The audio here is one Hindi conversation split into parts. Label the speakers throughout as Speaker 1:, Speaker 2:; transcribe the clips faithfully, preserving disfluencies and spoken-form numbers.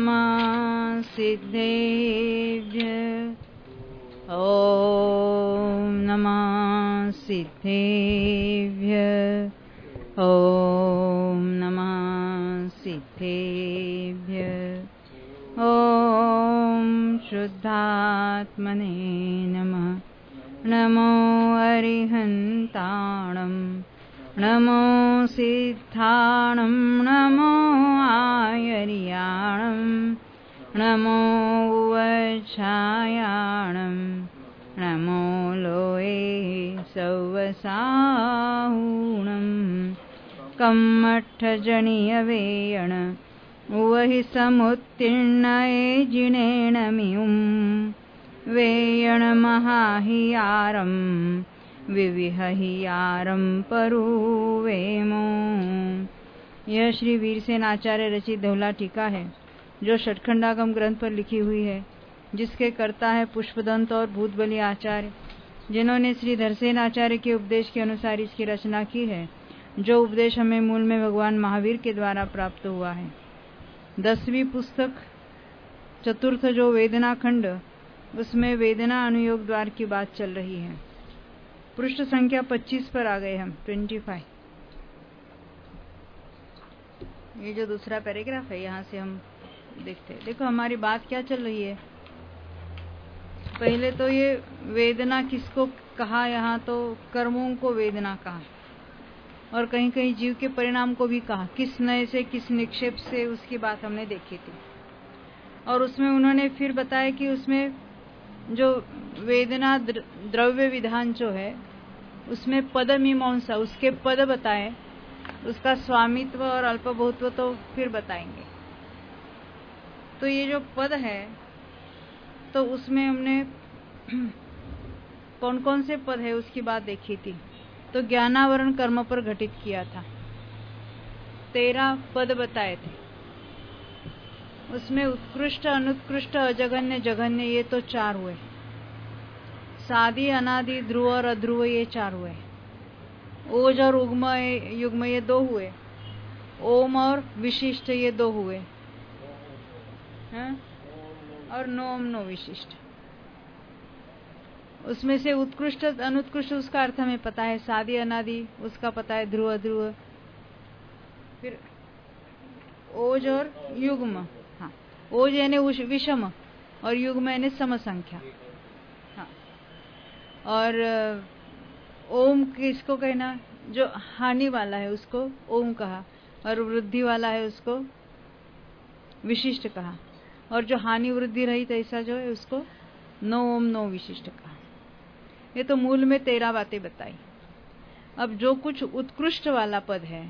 Speaker 1: नमः सिद्धेभ्यः। ॐ नमः सिद्धेभ्यः। ॐ नमः सिद्धेभ्यः। ॐ शुद्धात्मने नमः। नमो अरिहन्ताणं नमो सिद्धाणं नमो आयर्याणं नमो वच्छायाणं नमो लोये सौवसाहुणं कम्मठजनियवेयण उवहि समुत्तीर्णये जिनेन मियुं वेयणमहाहियारं विविहहियारं परुवेमो। यह श्री वीरसेन आचार्य रचित धौला टीका है जो षटखंडागम ग्रंथ पर लिखी हुई है, जिसके कर्ता है पुष्पदंत और भूतबली आचार्य, जिन्होंने श्री धरसेन आचार्य के उपदेश के अनुसार इसकी रचना की है, जो उपदेश हमें मूल में भगवान महावीर के द्वारा प्राप्त हुआ है। दसवीं पुस्तक चतुर्थ जो वेदना खंड, उसमें वेदना अनुयोग द्वार की बात चल रही है। पृष्ठ संख्या पच्चीस पर आ गए हम, पच्चीस। ये जो दूसरा पैराग्राफ है, यहाँ से हम देखते हैं। देखो हमारी बात क्या चल रही है। पहले तो ये वेदना किसको कहा, यहाँ तो कर्मों को वेदना कहा, और कहीं कहीं जीव के परिणाम को भी कहा। किस नए से किस निक्षेप से, उसकी बात हमने देखी थी। और उसमें उन्होंने फिर बताया कि उसमें जो वेदना द्रव्य विधान जो है, उसमें पद मीमांसा, उसके पद बताए, उसका स्वामित्व और अल्पभूत्व तो फिर बताएंगे। तो ये जो पद है, तो उसमें हमने कौन कौन से पद है उसकी बात देखी थी। तो ज्ञानावरण कर्म पर घटित किया था, तेरह पद बताए थे। उसमें उत्कृष्ट, अनुत्कृष्ट, अजघन्य, जघन्य, ये तो चार हुए। सादि, अनादि, ध्रुव और अध्रुव, ये चार हुए। ओज और उग्म युग्म, ये दो हुए। ओम और विशिष्ट, ये दो हुए हैं? और नो ओम नो विशिष्ट। उसमें से उत्कृष्ट अनुत्कृष्ट उसका अर्थ हमें पता है। सादि अनादि उसका पता है, ध्रुव ध्रुव। फिर ओज और युग्म, हाँ, ओज यानी विषम और युग्म यानी सम संख्या। हाँ, और ओम किसको कहना, जो हानि वाला है उसको ओम कहा, और वृद्धि वाला है उसको विशिष्ट कहा, और जो हानि वृद्धि रहित ऐसा जो है उसको नो ओम नो विशिष्ट कहा। ये तो मूल में तेरह बातें बताई। अब जो कुछ उत्कृष्ट वाला पद है,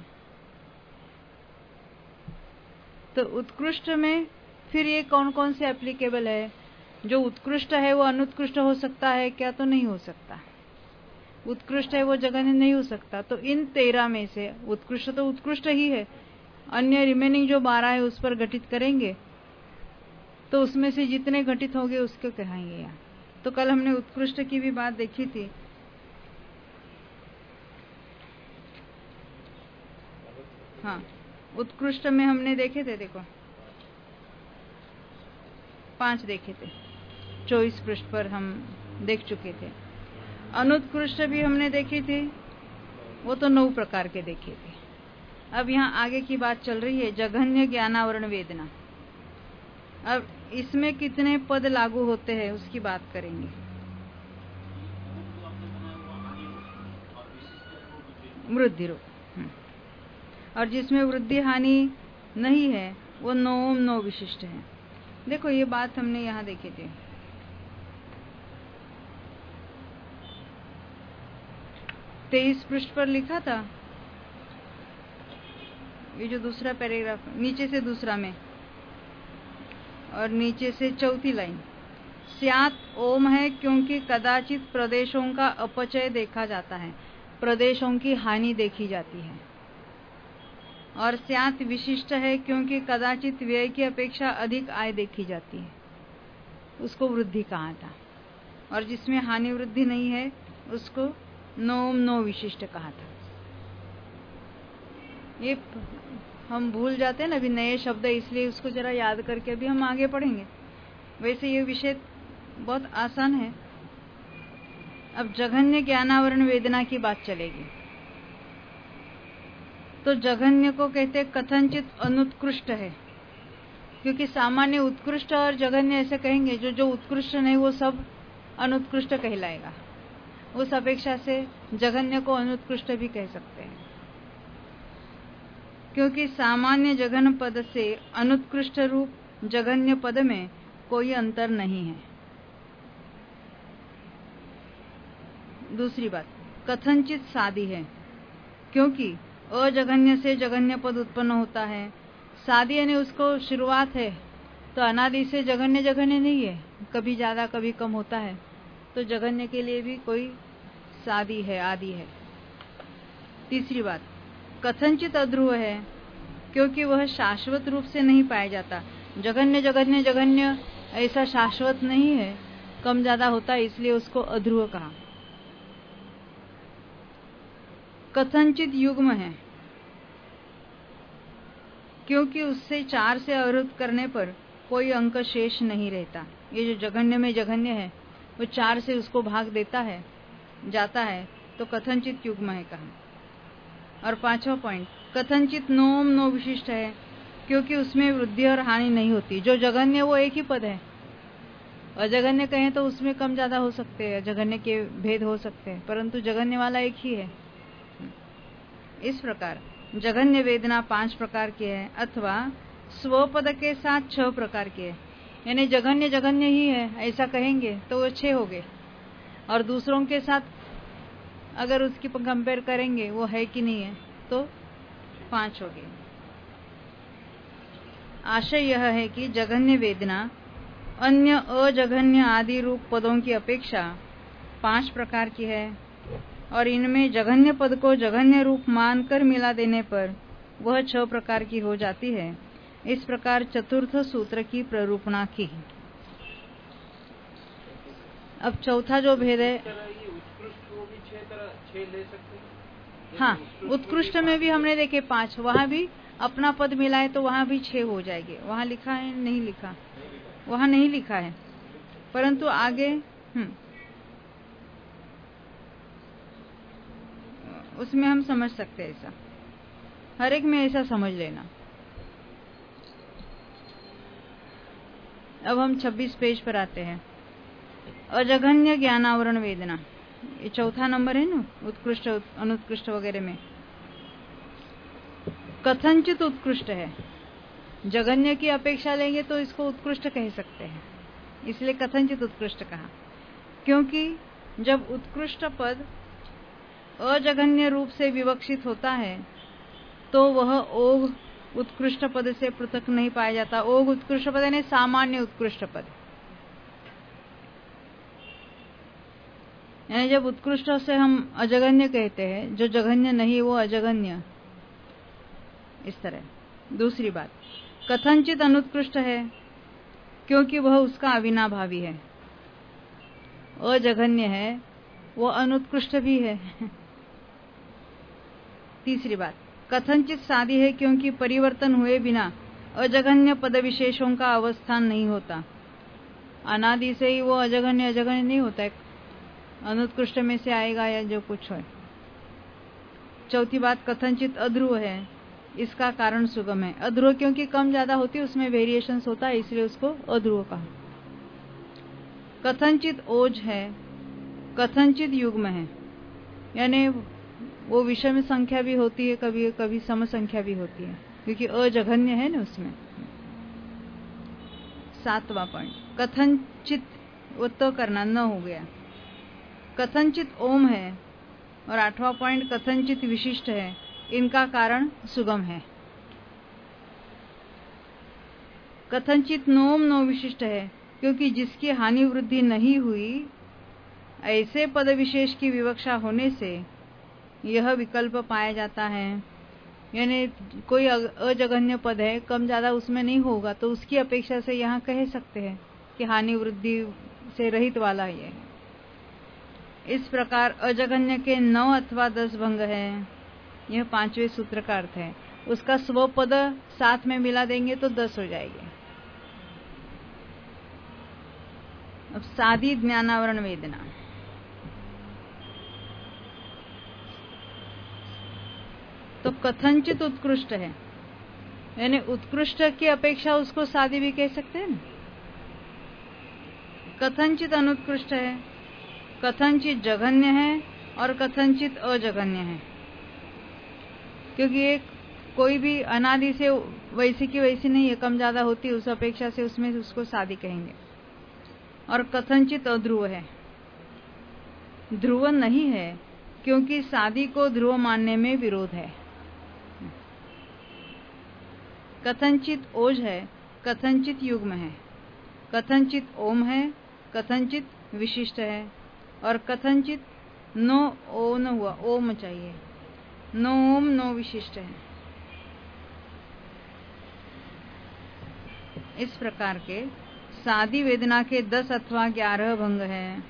Speaker 1: तो उत्कृष्ट में फिर ये कौन कौन से एप्लीकेबल है। जो उत्कृष्ट है वो अनुत्कृष्ट हो सकता है क्या? तो नहीं हो सकता। उत्कृष्ट है वो जघन्य नहीं हो सकता। तो इन तेरह में से उत्कृष्ट तो उत्कृष्ट ही है, अन्य रिमेनिंग जो बारह है उस पर घटित करेंगे, तो उसमें से जितने घटित होंगे उसको कहेंगे यहाँ। तो कल हमने उत्कृष्ट की भी बात देखी थी। हाँ, उत्कृष्ट में हमने देखे थे, देखो पांच देखे थे, चौबीस पृष्ठ पर हम देख चुके थे। अनुत्कृष्ट भी हमने देखी थी, वो तो नौ प्रकार के देखे थे। अब यहाँ आगे की बात चल रही है, जघन्य ज्ञानावरण वेदना। अब इसमें कितने पद लागू होते हैं उसकी बात करेंगे। वृद्धि रूप, और जिसमें वृद्धि हानि नहीं है वो नो ओम नो विशिष्ट है। देखो ये बात हमने यहाँ देखी थी। तेईस पृष्ठ पर लिखा था, ये जो दूसरा पैराग्राफ नीचे से दूसरा में, और नीचे से चौथी लाइन, स्यात् ओम है क्योंकि कदाचित प्रदेशों का अपचय देखा जाता है, प्रदेशों की हानि देखी जाती है। और स्यात् विशिष्ट है क्योंकि कदाचित व्यय की अपेक्षा अधिक आय देखी जाती है, उसको वृद्धि कहा था। और जिसमें हानि वृद्धि नहीं है उसको नो ओम नो विशिष्ट कहा था। ये हम भूल जाते हैं ना, अभी नए शब्द है इसलिए उसको जरा याद करके अभी हम आगे पढ़ेंगे। वैसे ये विषय बहुत आसान है। अब जघन्य ज्ञानावरण वेदना की बात चलेगी। तो जघन्य को कहते हैं कथनचित अनुत्कृष्ट है, क्योंकि सामान्य उत्कृष्ट और जघन्य ऐसे कहेंगे, जो जो उत्कृष्ट नहीं वो सब अनुत्कृष्ट कहलाएगा। उस अपेक्षा से जघन्य को अनुत्कृष्ट भी कह सकते हैं, क्योंकि सामान्य जघन्य पद से अनुत्कृष्ट रूप जघन्य पद में कोई अंतर नहीं है। दूसरी बात, कथनचित सादी है, क्योंकि अजघन्य से जघन्य पद उत्पन्न होता है। सादी यानी उसको शुरुआत है, तो अनादि से जघन्य जघन्य नहीं है, कभी ज्यादा कभी कम होता है, तो जघन्य के लिए भी कोई सादी है, आदि है। तीसरी बात, कथनचित अध्रुव है, क्योंकि वह शाश्वत रूप से नहीं पाया जाता। जघन्य जघन्य जघन्य ऐसा शाश्वत नहीं है, कम ज्यादा होता है, इसलिए उसको अध्रुव कहा। कथनचित युग्म है, क्योंकि उससे चार से अवरुद्ध करने पर कोई अंक शेष नहीं रहता। ये जो जघन्य में जघन्य है वो चार से उसको भाग देता है, जाता है, तो कथनचित युग्म है कहा। और पांचवा पॉइंट, कथनचित नोम नो विशिष्ट है, क्योंकि उसमें वृद्धि और हानि नहीं होती। जो जघन्य वो एक ही पद है, अजघन्य कहें तो उसमें कम ज्यादा हो सकते हैं, जघन्य के भेद हो सकते हैं, परंतु जघन्य वाला एक ही है। इस प्रकार जघन्य वेदना पांच प्रकार की है, अथवा स्वपद के साथ छह प्रकार की है। यानी जघन्य जघन्य ही है ऐसा कहेंगे तो वो छह हो गए, और दूसरों के साथ अगर उसकी कंपेयर करेंगे वो है कि नहीं है तो पांच हो गए। आशय यह है कि जघन्य वेदना अन्य अजघन्य आदि रूप पदों की अपेक्षा पांच प्रकार की है, और इनमें जघन्य पद को जघन्य रूप मानकर मिला देने पर वह छह प्रकार की हो जाती है। इस प्रकार चतुर्थ सूत्र की प्ररूपणा की। अब चौथा जो भेद है, हाँ, उत्कृष्ट में भी हमने देखे पांच, वहां भी अपना पद मिलाए तो वहां भी छह हो जाएंगे। वहां लिखा है नहीं लिखा, वहां नहीं लिखा है, परंतु आगे हम्म उसमें हम समझ सकते हैं। ऐसा हर एक में ऐसा समझ लेना। अब हम छब्बीस पेज पर आते हैं। अजघन्य ज्ञानावरण वेदना, ये चौथा नंबर है ना, उत्कृष्ट अनुत्कृष्ट वगैरह में। कथनचित उत्कृष्ट है, जघन्य की अपेक्षा लेंगे तो इसको उत्कृष्ट कह सकते हैं, इसलिए कथनचित उत्कृष्ट कहा। क्योंकि जब उत्कृष्ट पद अजघन्य रूप से विवक्षित होता है तो वह ओघ उत्कृष्ट पद से पृथक नहीं पाया जाता। ओघ उत्कृष्ट पद यानी सामान्य उत्कृष्ट पद, यानी जब उत्कृष्ट से हम अजघन्य कहते हैं, जो जघन्य नहीं वो अजघन्य, इस तरह। दूसरी बात, कथनचित अनुत्कृष्ट है, क्योंकि वह उसका अविनाभावी है। अजघन्य है वो अनुत्कृष्ट भी है। तीसरी बात, कथनचित सादी है, क्योंकि परिवर्तन हुए बिना अजघन्य पद विशेषों का अवस्थान नहीं होता। अनादि से ही वो अजघन्य अजघन्य नहीं होता है, अनुत्कृष्ट में से आएगा या जो कुछ है। चौथी बात, कथनचित अध्रुव है, इसका कारण सुगम है। अध्रुव क्योंकि कम ज्यादा होती है, उसमें वेरिएशंस होता है, इसलिए उसको अध्रुव कहा। कथनचित ओज है, कथनचित युग्म है, यानी वो विषम संख्या भी होती है, कभी कभी सम संख्या भी होती है, क्योंकि अजघन्य है ना उसमें। सातवां पॉइंट, कथनचित वो तो करना न हो गया, कथनचित ओम है। और आठवां पॉइंट, कथनचित विशिष्ट है, इनका कारण सुगम है। कथनचित नोम नो विशिष्ट है, क्योंकि जिसकी हानि वृद्धि नहीं हुई ऐसे पद विशेष की विवक्षा होने से यह विकल्प पाया जाता है। यानी कोई अजघन्य पद है, कम ज्यादा उसमें नहीं होगा, तो उसकी अपेक्षा से यहाँ कह सकते हैं कि हानि वृद्धि से रहित वाला ये है। इस प्रकार अजघन्य के नौ अथवा दस भंग है। यह पांचवें सूत्र का अर्थ है। उसका स्वपद साथ में मिला देंगे तो दस हो जाएगी। अब सादी ज्ञानावरण वेदना, तो कथनचित उत्कृष्ट है, यानी उत्कृष्ट की अपेक्षा उसको सादी भी कह सकते हैं ना। कथनचित अनुत्कृष्ट है, कथनचित जघन्य है और कथनचित अजघन्य है, क्योंकि एक कोई भी अनादि से वैसी की वैसी नहीं है, कम ज्यादा होती उस अपेक्षा से उसमें उसको सादी कहेंगे। और कथनचित अध्रुव है, ध्रुव नहीं है क्योंकि सादी को ध्रुव मानने में विरोध है। कथनचित ओज है, कथनचित युग्म है, कथनचित ओम है, कथनचित विशिष्ट है और कथनचित नो ओ न हुआ, ओम चाहिए, नो ओम नो विशिष्ट है। इस प्रकार के सादी वेदना के दस अथवा ग्यारह भंग है।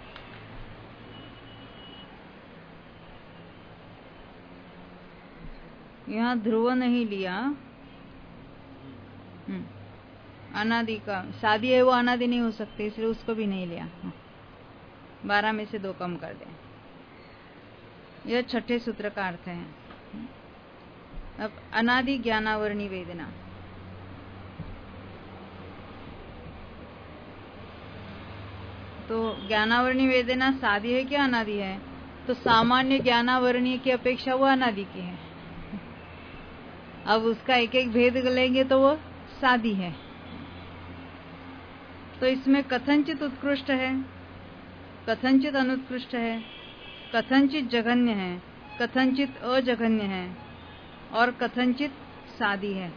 Speaker 1: यहाँ ध्रुव नहीं लिया, अनादि का सादी है वो अनादि नहीं हो सकती, इसलिए उसको भी नहीं लिया। बारह में से दो कम कर दें। यह छठे सूत्र का अर्थ है। अब अनादि ज्ञानावरणी वेदना, तो ज्ञानावरणी वेदना सादी है क्या अनादि है? तो सामान्य ज्ञानावरणीय की अपेक्षा वो अनादि की है। अब उसका एक एक भेद लेंगे तो वो सादी है। तो इसमें कथनचित उत्कृष्ट है, कथनचित अनुत्कृष्ट है, कथनचित जघन्य है, कथनचित अजघन्य है और कथनचित सादी है।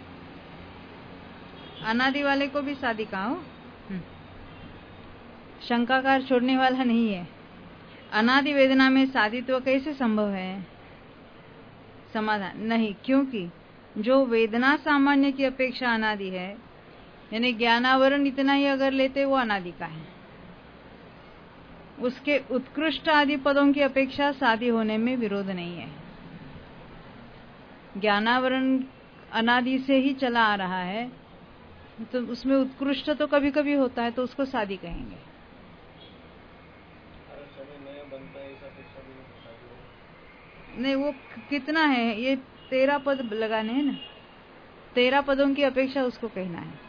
Speaker 1: अनादि वाले को भी सादी कहा हो, शंकाकार छोड़ने वाला नहीं है। अनादि वेदना में सादित्व कैसे संभव है? समाधान नहीं, क्योंकि जो वेदना सामान्य की अपेक्षा अनादि है, यानी ज्ञानावरण इतना ही अगर लेते वो अनादि का है, उसके उत्कृष्ट आदि पदों की अपेक्षा सादी होने में विरोध नहीं है। ज्ञानावरण अनादि से ही चला आ रहा है, तो उसमें उत्कृष्ट तो कभी कभी होता है, तो उसको सादी कहेंगे। नहीं, वो कितना है, ये तेरह पद लगाने हैं ना, तेरह पदों की अपेक्षा उसको कहना है,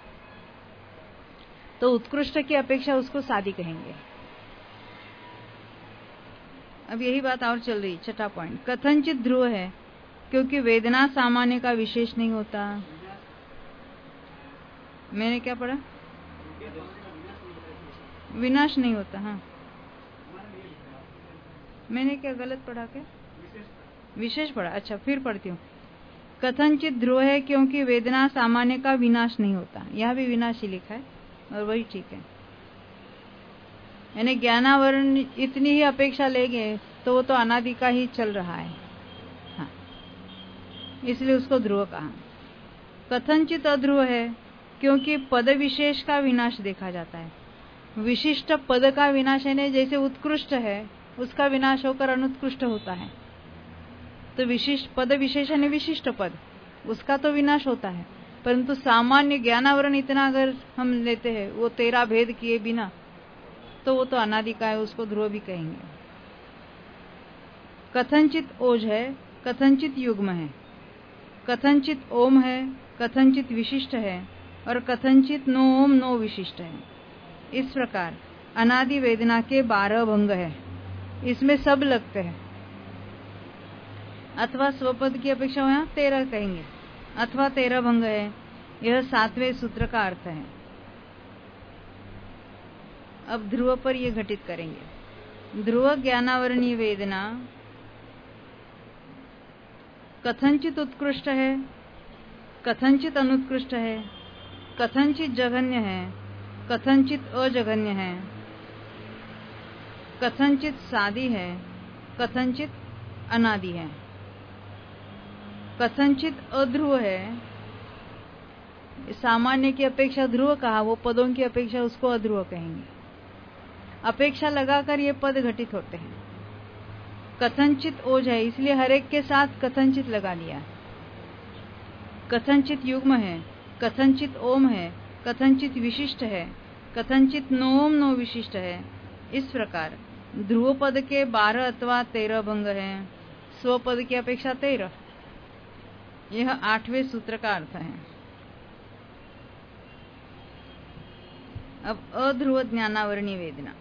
Speaker 1: तो उत्कृष्ट की अपेक्षा उसको सादी कहेंगे। अब यही बात और चल रही। छठा पॉइंट, कथनचित ध्रुव है क्योंकि वेदना सामान्य का विशेष नहीं होता। मैंने क्या पढ़ा? विनाश नहीं होता। हाँ, मैंने क्या गलत पढ़ा? क्या विशेष पढ़ा? अच्छा, फिर पढ़ती हूँ। कथनचित ध्रुव है क्योंकि वेदना सामान्य का विनाश नहीं होता। यहाँ भी विनाश ही लिखा है और वही ठीक है, यानी ज्ञानावरण इतनी ही अपेक्षा लेंगे तो वो तो अनादि का ही चल रहा है। हाँ, इसलिए उसको ध्रुव कहा। कथनचित अध्रुव है क्योंकि पद विशेष का विनाश देखा जाता है। विशिष्ट पद का विनाश है, जैसे उत्कृष्ट है उसका विनाश होकर अनुत्कृष्ट होता है, तो विशिष्ट पद विशेष है, विशिष्ट पद उसका तो विनाश होता है, परंतु सामान्य ज्ञानावरण इतना अगर हम लेते हैं वो तेरह भेद किए बिना, तो वो तो अनादि का है, उसको ध्रुव भी कहेंगे। कथनचित ओज है, कथनचित युग्म है, कथनचित ओम है, कथनचित विशिष्ट है और कथनचित नो ओम नो विशिष्ट है। इस प्रकार अनादि वेदना के बारह भंग है, इसमें सब लगते हैं। अथवा स्वपद की अपेक्षा यहाँ तेरह कहेंगे, अथवा तेरह भंग है, यह सातवें सूत्र का अर्थ है। अब ध्रुव पर ये घटित करेंगे। ध्रुव ज्ञानावरणीय वेदना कथनचित उत्कृष्ट है, कथनचित अनुत्कृष्ट है, कथनचित जघन्य है, कथनचित अजघन्य है, कथनचित सादी है, कथनचित अनादि है, कथनचित अध्रुव है। सामान्य की अपेक्षा ध्रुव कहा, वो पदों की अपेक्षा उसको अध्रुव कहेंगे। अपेक्षा लगाकर ये पद घटित होते हैं। कथनचित ओज है, इसलिए हर एक के साथ कथनचित लगा लिया। कथनचित युग्म है, कथनचित ओम है, कथनचित विशिष्ट है, कथनचित नोम नो विशिष्ट है। इस प्रकार ध्रुव पद के बारह अथवा तेरह भंग हैं, स्व पद की अपेक्षा तेरह। यह आठवें सूत्र का अर्थ है। अब अध्रुव ज्ञानावरणीय वेदना।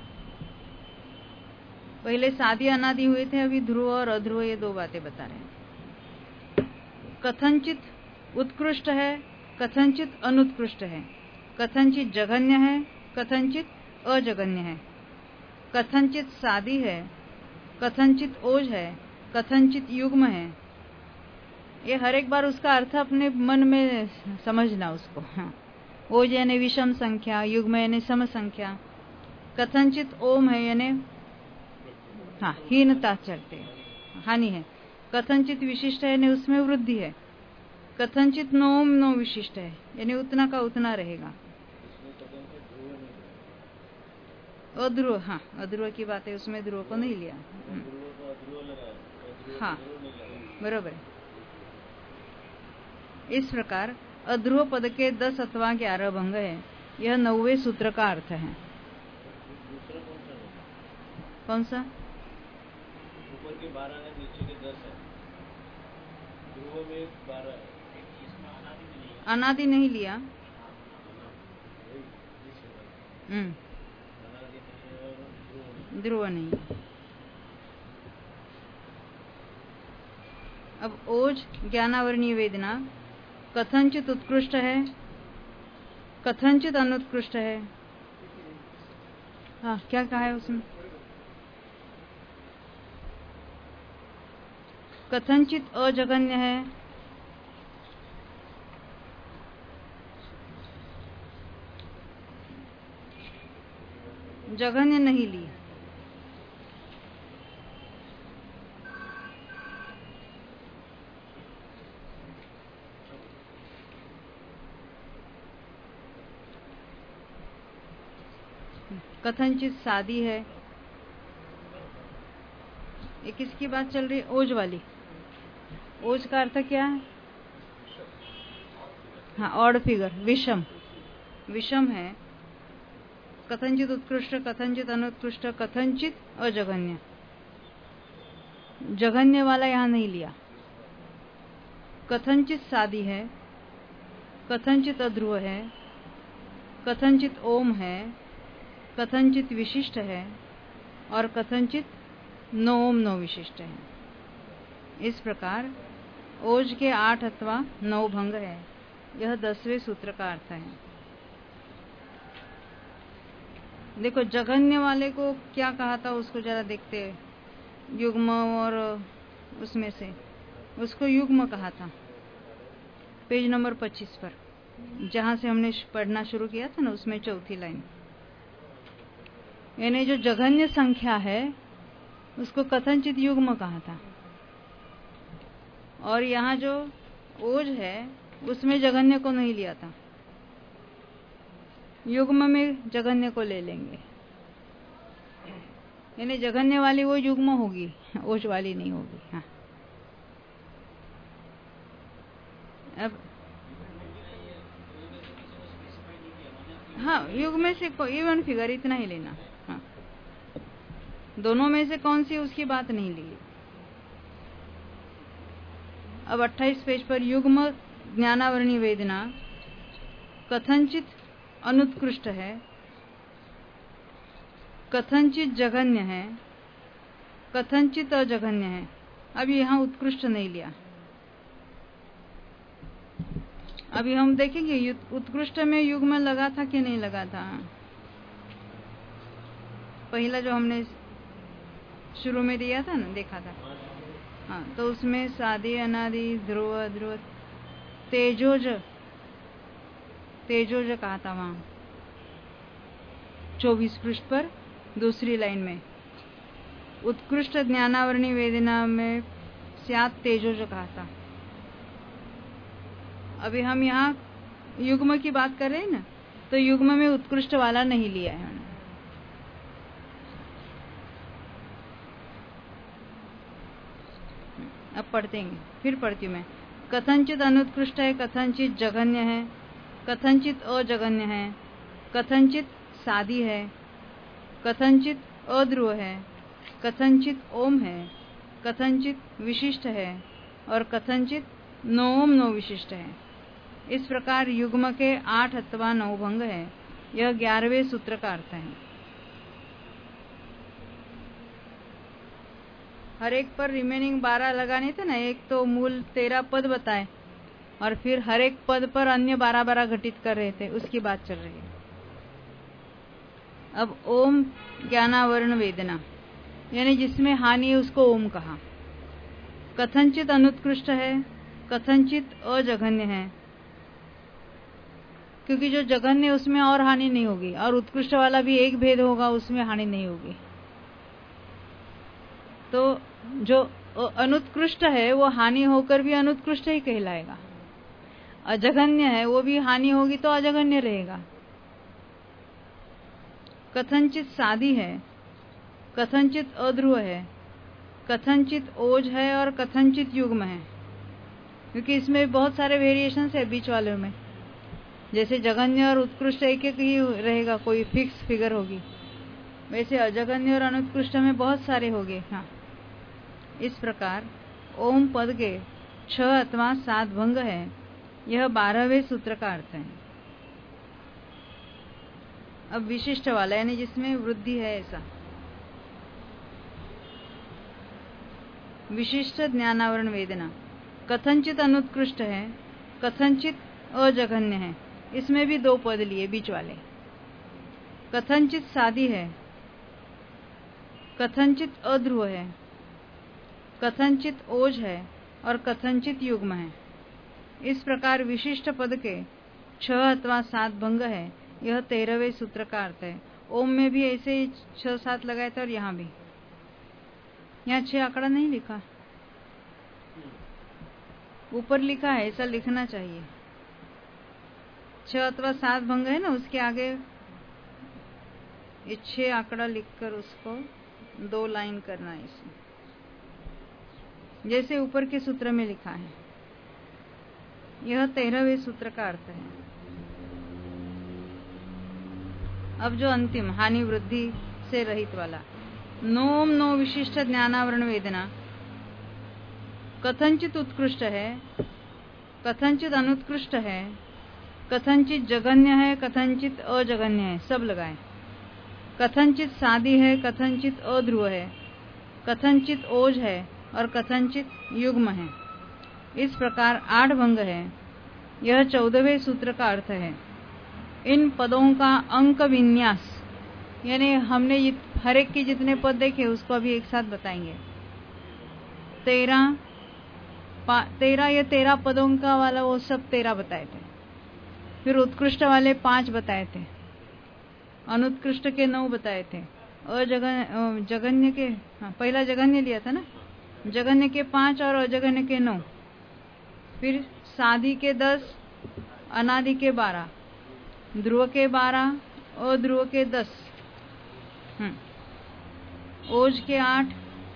Speaker 1: पहले सादी अनादि हुए थे, अभी ध्रुव और अध्रुव ये दो बातें बता रहे हैं। कथनचित उत्कृष्ट है, कथनचित अनुत्कृष्ट है, कथनचित जघन्य है, कथनचित अजघन्य है, कथनचित सादी है, कथनचित ओज है, कथनचित युग्म है। ये हर एक बार उसका अर्थ अपने मन में समझना उसको। हाँ। ओज यानी विषम संख्या, युग्म यानी सम संख्या, कथनचित ओम है यानी हाँ हीनता चलते हानि है, कथनचित विशिष्ट है यानी उसमें वृद्धि है, कथनचित नोम नो विशिष्ट है यानी उतना का उतना रहेगा। अध्रुव, हाँ अध्रुव की बात है, उसमें ध्रुव को नहीं लिया। हाँ बरोबर है। इस प्रकार अध्रुव पद के दस अथवा ग्यारह भंग है। यह नौवे सूत्र का अर्थ है। कौन सा?
Speaker 2: ऊपर के बारह है, नीचे के दस है, ध्रुव में बारह है।
Speaker 1: अनादि नहीं लिया। हम्म ध्रुव नहीं। अब ओज ज्ञानावरणीय वेदना कथनचित उत्कृष्ट है, कथनचित अनुत्कृष्ट है। हाँ क्या कहा है उसमें? कथनचित अजघन्य है, जघन्य नहीं ली। कथनचित सादी है। ये किसकी बात चल रही है? ओज वाली। ओज का अर्थ क्या है? हाँ ऑड फिगर, विषम। विषम है। कथनचित उत्कृष्ट, कथनचित अनुत्कृष्ट, कथनचित अजघन्य। जघन्य वाला यहां नहीं लिया। कथनचित सादी है, कथनचित अध्रुव है, कथनचित ओम है, कथनचित विशिष्ट है और कथनचित नोम नो विशिष्ट है। इस प्रकार ओज के आठ अथवा नौ भंग है। यह दसवें सूत्र का अर्थ है। देखो जघन्य वाले को क्या कहा था, उसको जरा देखते हैं। युग्म और उसमें से उसको युग्म कहा था, पेज नंबर पच्चीस पर, जहां से हमने पढ़ना शुरू किया था ना, उसमें चौथी लाइन। यानी जो जघन्य संख्या है उसको कथनचित युग्म कहा था, और यहाँ जो ओज है उसमें जघन्य को नहीं लिया था। युग्म में जघन्य को ले लेंगे, यानी जघन्य वाली वो युग्म होगी, ओज वाली नहीं होगी। हाँ अब हाँ युग्म से इवन फिगर इतना ही लेना। हाँ दोनों में से कौन सी उसकी बात नहीं ली। अब अट्ठाईस पेज पर युग्म ज्ञानावरणीय वेदना कथनचित अनुत्कृष्ट है, कथनचित जघन्य है, कथनचित अजघन्य है। अभी यहाँ उत्कृष्ट नहीं लिया। अभी हम देखेंगे उत्कृष्ट में युग्म लगा था कि नहीं लगा था। पहला जो हमने शुरू में दिया था ना, देखा था। हाँ तो उसमें सादी अनादि ध्रुव ध्रुव तेजोज तेजोज कहा था वहां चौबीस पृष्ठ पर दूसरी लाइन में। उत्कृष्ट ज्ञानावरणीय वेदना में स्यात् तेजोज कहा था। अभी हम यहाँ युग्म की बात कर रहे हैं ना, तो युग्म में उत्कृष्ट वाला नहीं लिया है। अब पढ़ते हैं, फिर पढ़ती हूँ मैं। कथनचित अनुत्कृष्ट है, कथनचित जघन्य है, कथनचित अजघन्य है, कथनचित सादी है, कथनचित अध्रुव है, कथनचित ओम है, कथनचित विशिष्ट है और कथनचित नोम नो विशिष्ट है। इस प्रकार युग्म के आठ अथवा नौ भंग है। यह ग्यारहवें सूत्र का अर्थ है। हर एक पर रिमेनिंग बारह लगाने थे ना, एक तो मूल तेरह पद बताए और फिर हर एक पद पर अन्य बारह बारह घटित कर रहे थे, उसकी बात चल रही है। अब ओम ज्ञानावरण वेदना, यानी जिसमें हानि है उसको ओम कहा। कथनचित अनुत्कृष्ट है, कथनचित अजघन्य है, क्योंकि जो जघन्य है उसमें और हानि नहीं होगी, और उत्कृष्ट वाला भी एक भेद होगा, उसमें हानि नहीं होगी। तो जो अनुत्कृष्ट है वो हानि होकर भी अनुत्कृष्ट ही कहलाएगा। अजघन्य है वो भी हानि होगी तो अजघन्य रहेगा। कथनचित सादी है, कथनचित अध्रुव है, कथनचित ओज है और कथनचित युग्म है, क्योंकि इसमें बहुत सारे वेरिएशंस है बीच वाले में। जैसे जघन्य और उत्कृष्ट एक एक ही रहेगा, कोई फिक्स फिगर होगी, वैसे अजघन्य और अनुत्कृष्ट में बहुत सारे होंगे। हाँ, इस प्रकार ओम पद के छह अथवा सात भंग है। यह बारहवें सूत्र का अर्थ है। अब विशिष्ट वाला, यानी जिसमें वृद्धि है, ऐसा विशिष्ट ज्ञानावरण वेदना। कथनचित अनुत्कृष्ट है, कथनचित अजघन्य है, इसमें भी दो पद लिए बीच वाले। कथनचित सादी है, कथनचित अध्रुव है, कथनचित ओज है और कथनचित युग्म है। इस प्रकार विशिष्ट पद के छह अथवा सात भंग है। यह तेरहवें सूत्र का अर्थ है। ओम में भी ऐसे ही छह सात लगाए थे और यहाँ भी। यहाँ छह आंकड़ा नहीं लिखा, ऊपर लिखा है, ऐसा लिखना चाहिए। छह अथवा सात भंग है ना, उसके आगे ये छह आंकड़ा लिखकर उसको दो लाइन करना है, इसे जैसे ऊपर के सूत्र में लिखा है। यह तेरहवें सूत्र का अर्थ है। अब जो अंतिम हानि वृद्धि से रहित वाला, नोम नो विशिष्ट ज्ञानावरण वेदना। कथनचित उत्कृष्ट है, कथनचित अनुत्कृष्ट है, कथनचित जघन्य है, कथनचित अजघन्य है, सब लगाए। कथनचित सादी है, कथनचित अध्रुव है, कथनचित ओज है और कथनचित युग्म है। इस प्रकार आठ भंग है। यह चौदहवें सूत्र का अर्थ है। इन पदों का अंक विन्यास, यानी हमने हर एक के जितने पद देखे उसको अभी एक साथ बताएंगे। तेरह तेरह या तेरह पदों का वाला वो सब तेरह बताए थे। फिर उत्कृष्ट वाले पांच बताए थे, अनुत्कृष्ट के नौ बताए थे, अजघन्य जघन्य के, हाँ पहला जघन्य लिया था ना, जघन्य के पांच और अजघन्य के नौ। फिर सादी के दस, अनादि के बारह, ध्रुव के बारह, अध्रुव के दस, ओज के आठ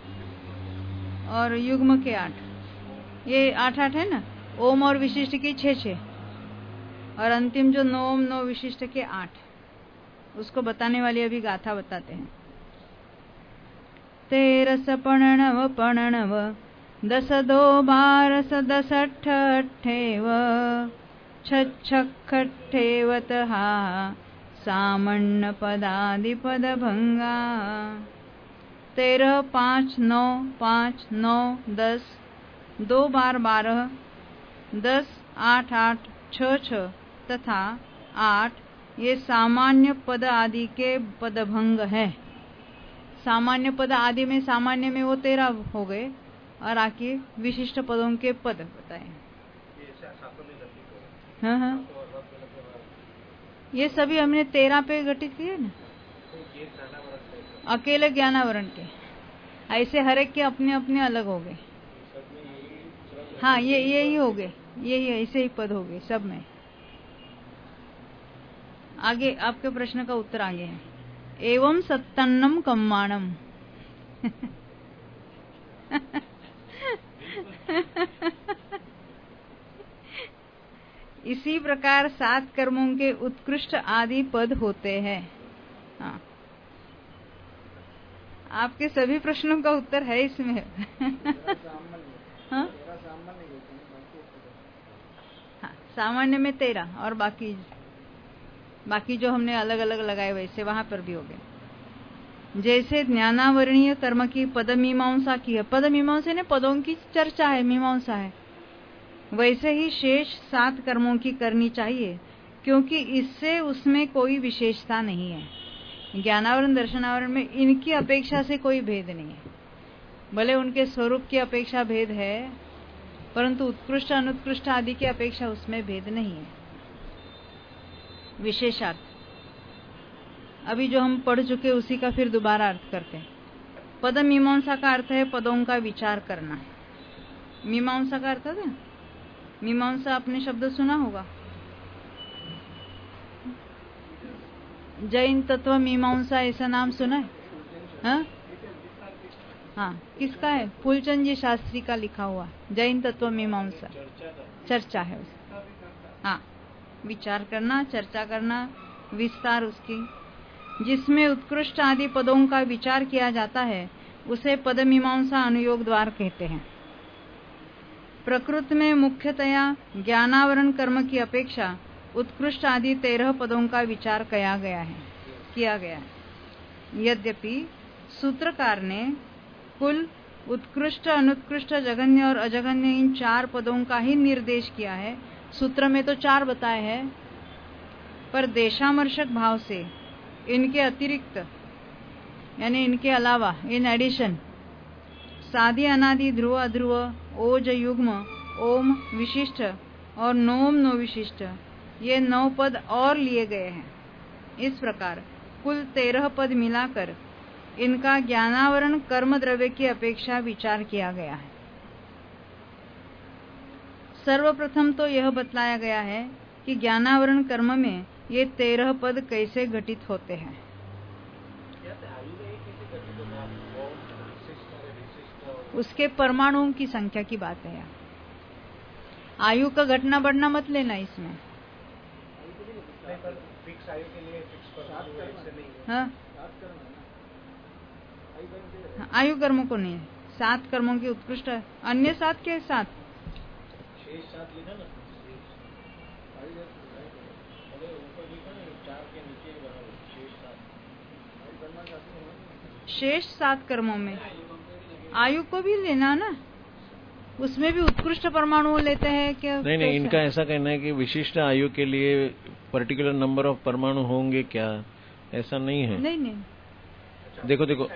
Speaker 1: और युग्म के आठ। ये आठ आठ है ना। ओम और विशिष्ट की छह छह और अंतिम जो नौ ओम नौ विशिष्ट के आठ, उसको बताने वाली अभी गाथा बताते हैं। तेरस पणनव पणनव, दस दो बारस दस अठ अट्ठेव, छच्छठेवत हा सामन्न पदादि पद भंगा। तेरह पाँच नौ पाँच नौ दस, दो बार बारह, दस आठ आठ छ छ तथा आठ, ये सामान्य पद आदि के पदभंग है। सामान्य पद आदि में, सामान्य में वो तेरह हो गए और आके विशिष्ट पदों के पद बताए। हाँ हाँ, ये सभी हमने तेरह पे घटित किए ना, अकेले ज्ञानावरण के। ऐसे हर एक के अपने अपने अलग हो गए। हाँ, ये यही हो गए, यही ऐसे ही पद हो गए सब में। आगे आपके प्रश्न का उत्तर आगे है। एवं सत्तन्नम कम्माणम। इसी प्रकार सात कर्मों के उत्कृष्ट आदि पद होते हैं। हाँ, आपके सभी प्रश्नों का उत्तर है इसमें। हाँ? हाँ, सामान्य में तेरह और बाकी बाकी जो हमने अलग अलग लगाए वैसे वहां पर भी हो गए। जैसे ज्ञानावरणीय कर्म की पद मीमांसा की है, पद मीमांसा ने पदों की चर्चा है, मीमांसा है, वैसे ही शेष सात कर्मों की करनी चाहिए, क्योंकि इससे उसमें कोई विशेषता नहीं है। ज्ञानावरण दर्शनावरण में इनकी अपेक्षा से कोई भेद नहीं है, भले उनके स्वरूप की अपेक्षा भेद है, परंतु उत्कृष्ट अनुत्कृष्ट आदि की अपेक्षा उसमें भेद नहीं है। विशेषार्थ अभी जो हम पढ़ चुके उसी का फिर दोबारा अर्थ करते हैं। पद मीमांसा का अर्थ है पदों का विचार करना। मीमांसा का अर्थ है, मीमांसा आपने शब्द सुना होगा, जैन तत्व मीमांसा ऐसा नाम सुना है? हाँ हाँ, किसका है? फूलचंद जी शास्त्री का लिखा हुआ जैन तत्व मीमांसा, चर्चा है उसकी। हाँ, विचार करना, चर्चा करना, विस्तार उसकी, जिसमें उत्कृष्ट आदि पदों का विचार किया जाता है, उसे पद मीमांसा अनुयोग द्वार कहते हैं। प्रकृति में मुख्यतया ज्ञानावरण कर्म की अपेक्षा उत्कृष्ट आदि तेरह पदों का विचार किया गया है किया गया है यद्यपि सूत्रकार ने कुल उत्कृष्ट, अनुत्कृष्ट, जघन्य और अजघन्य इन चार पदों का ही निर्देश किया है। सूत्र में तो चार बताए हैं, पर देशामर्शक भाव से इनके अतिरिक्त यानी इनके अलावा, इन एडिशन, सादि अनादि, ध्रुव अध्रुव, ओज युग्म, ओम विशिष्ट और नोम नो विशिष्ट, ये नौ पद और लिए गए हैं। इस प्रकार कुल तेरह पद मिलाकर इनका ज्ञानावरण कर्म द्रव्य की अपेक्षा विचार किया गया है। सर्वप्रथम तो यह बतलाया गया है कि ज्ञानावरण कर्म में ये तेरह पद कैसे घटित होते हैं। उसके परमाणुओं की संख्या की बात है। आयु का घटना बढ़ना मत लेना इसमें। हाँ, आयु कर्मों को नहीं, सात कर्मों की उत्कृष्ट, अन्य सात के साथ
Speaker 2: शेष सात लिखा ना, ऊपर लिखा ना, चार के नीचे शेष सात,
Speaker 1: शेष सात कर्मों में आयु को भी लेना ना, उसमें भी उत्कृष्ट परमाणु लेते हैं क्या?
Speaker 3: नहीं नहीं, इनका ऐसा कहना है कि विशिष्ट आयु के लिए पर्टिकुलर नंबर ऑफ परमाणु होंगे क्या, ऐसा नहीं है।
Speaker 1: नहीं नहीं,
Speaker 3: देखो देखो,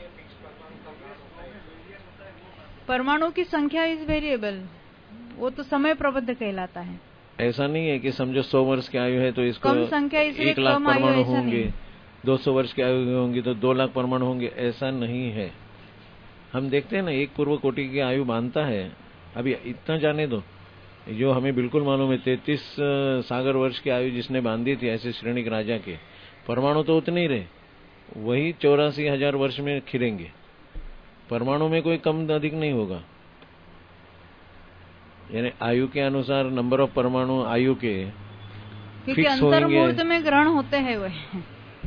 Speaker 1: परमाणु की संख्या इज वेरिएबल, वो तो समय प्रबद्ध कहलाता है।
Speaker 3: ऐसा नहीं है कि समझो सौ वर्ष की आयु है तो इसको
Speaker 1: कम संख्या इसलिए
Speaker 3: एक लाख
Speaker 1: कम आयु,
Speaker 3: परमाणु
Speaker 1: ऐसा
Speaker 3: होंगे, दो सौ वर्ष की आयु होंगी तो दो लाख परमाणु होंगे, ऐसा नहीं है। हम देखते हैं ना, एक पूर्व कोटि की आयु मानता है, अभी इतना जाने दो, जो हमें बिल्कुल मालूम है, तैतीस सागर वर्ष की आयु जिसने बांधी थी ऐसे श्रेणिक राजा के, परमाणु तो उतने ही रहे, वही चौरासी हजार वर्ष में खिलेंगे, परमाणु में कोई कम अधिक नहीं होगा। यानी आयु के अनुसार नंबर ऑफ परमाणु आयु के
Speaker 1: क्योंकि
Speaker 3: फिक्स होंगे।
Speaker 1: अंतर्मुहूर्त में ग्रहण होते हैं वह,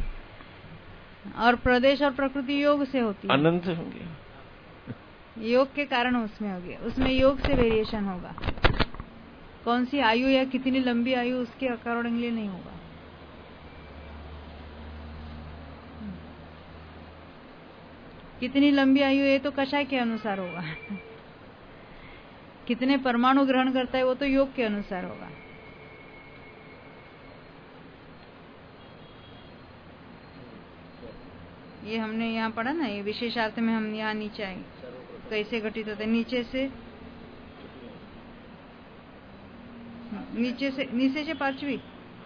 Speaker 1: और प्रदेश और प्रकृति योग से होती है,
Speaker 3: अनंत होंगे,
Speaker 1: योग के कारण उसमें होगी, उसमें योग से वेरिएशन होगा। कौन सी आयु या कितनी लंबी आयु उसके अकॉर्डिंगली नहीं होगा। कितनी लंबी आयु है तो कषाय के अनुसार होगा, कितने परमाणु ग्रहण करता है वो तो योग के अनुसार होगा। ये हमने यहाँ पढ़ा ना, ये विशेषार्थ में हम यहाँ नीचे आए, कैसे घटित होते हैं, नीचे से नीचे से नीचे से पांचवी,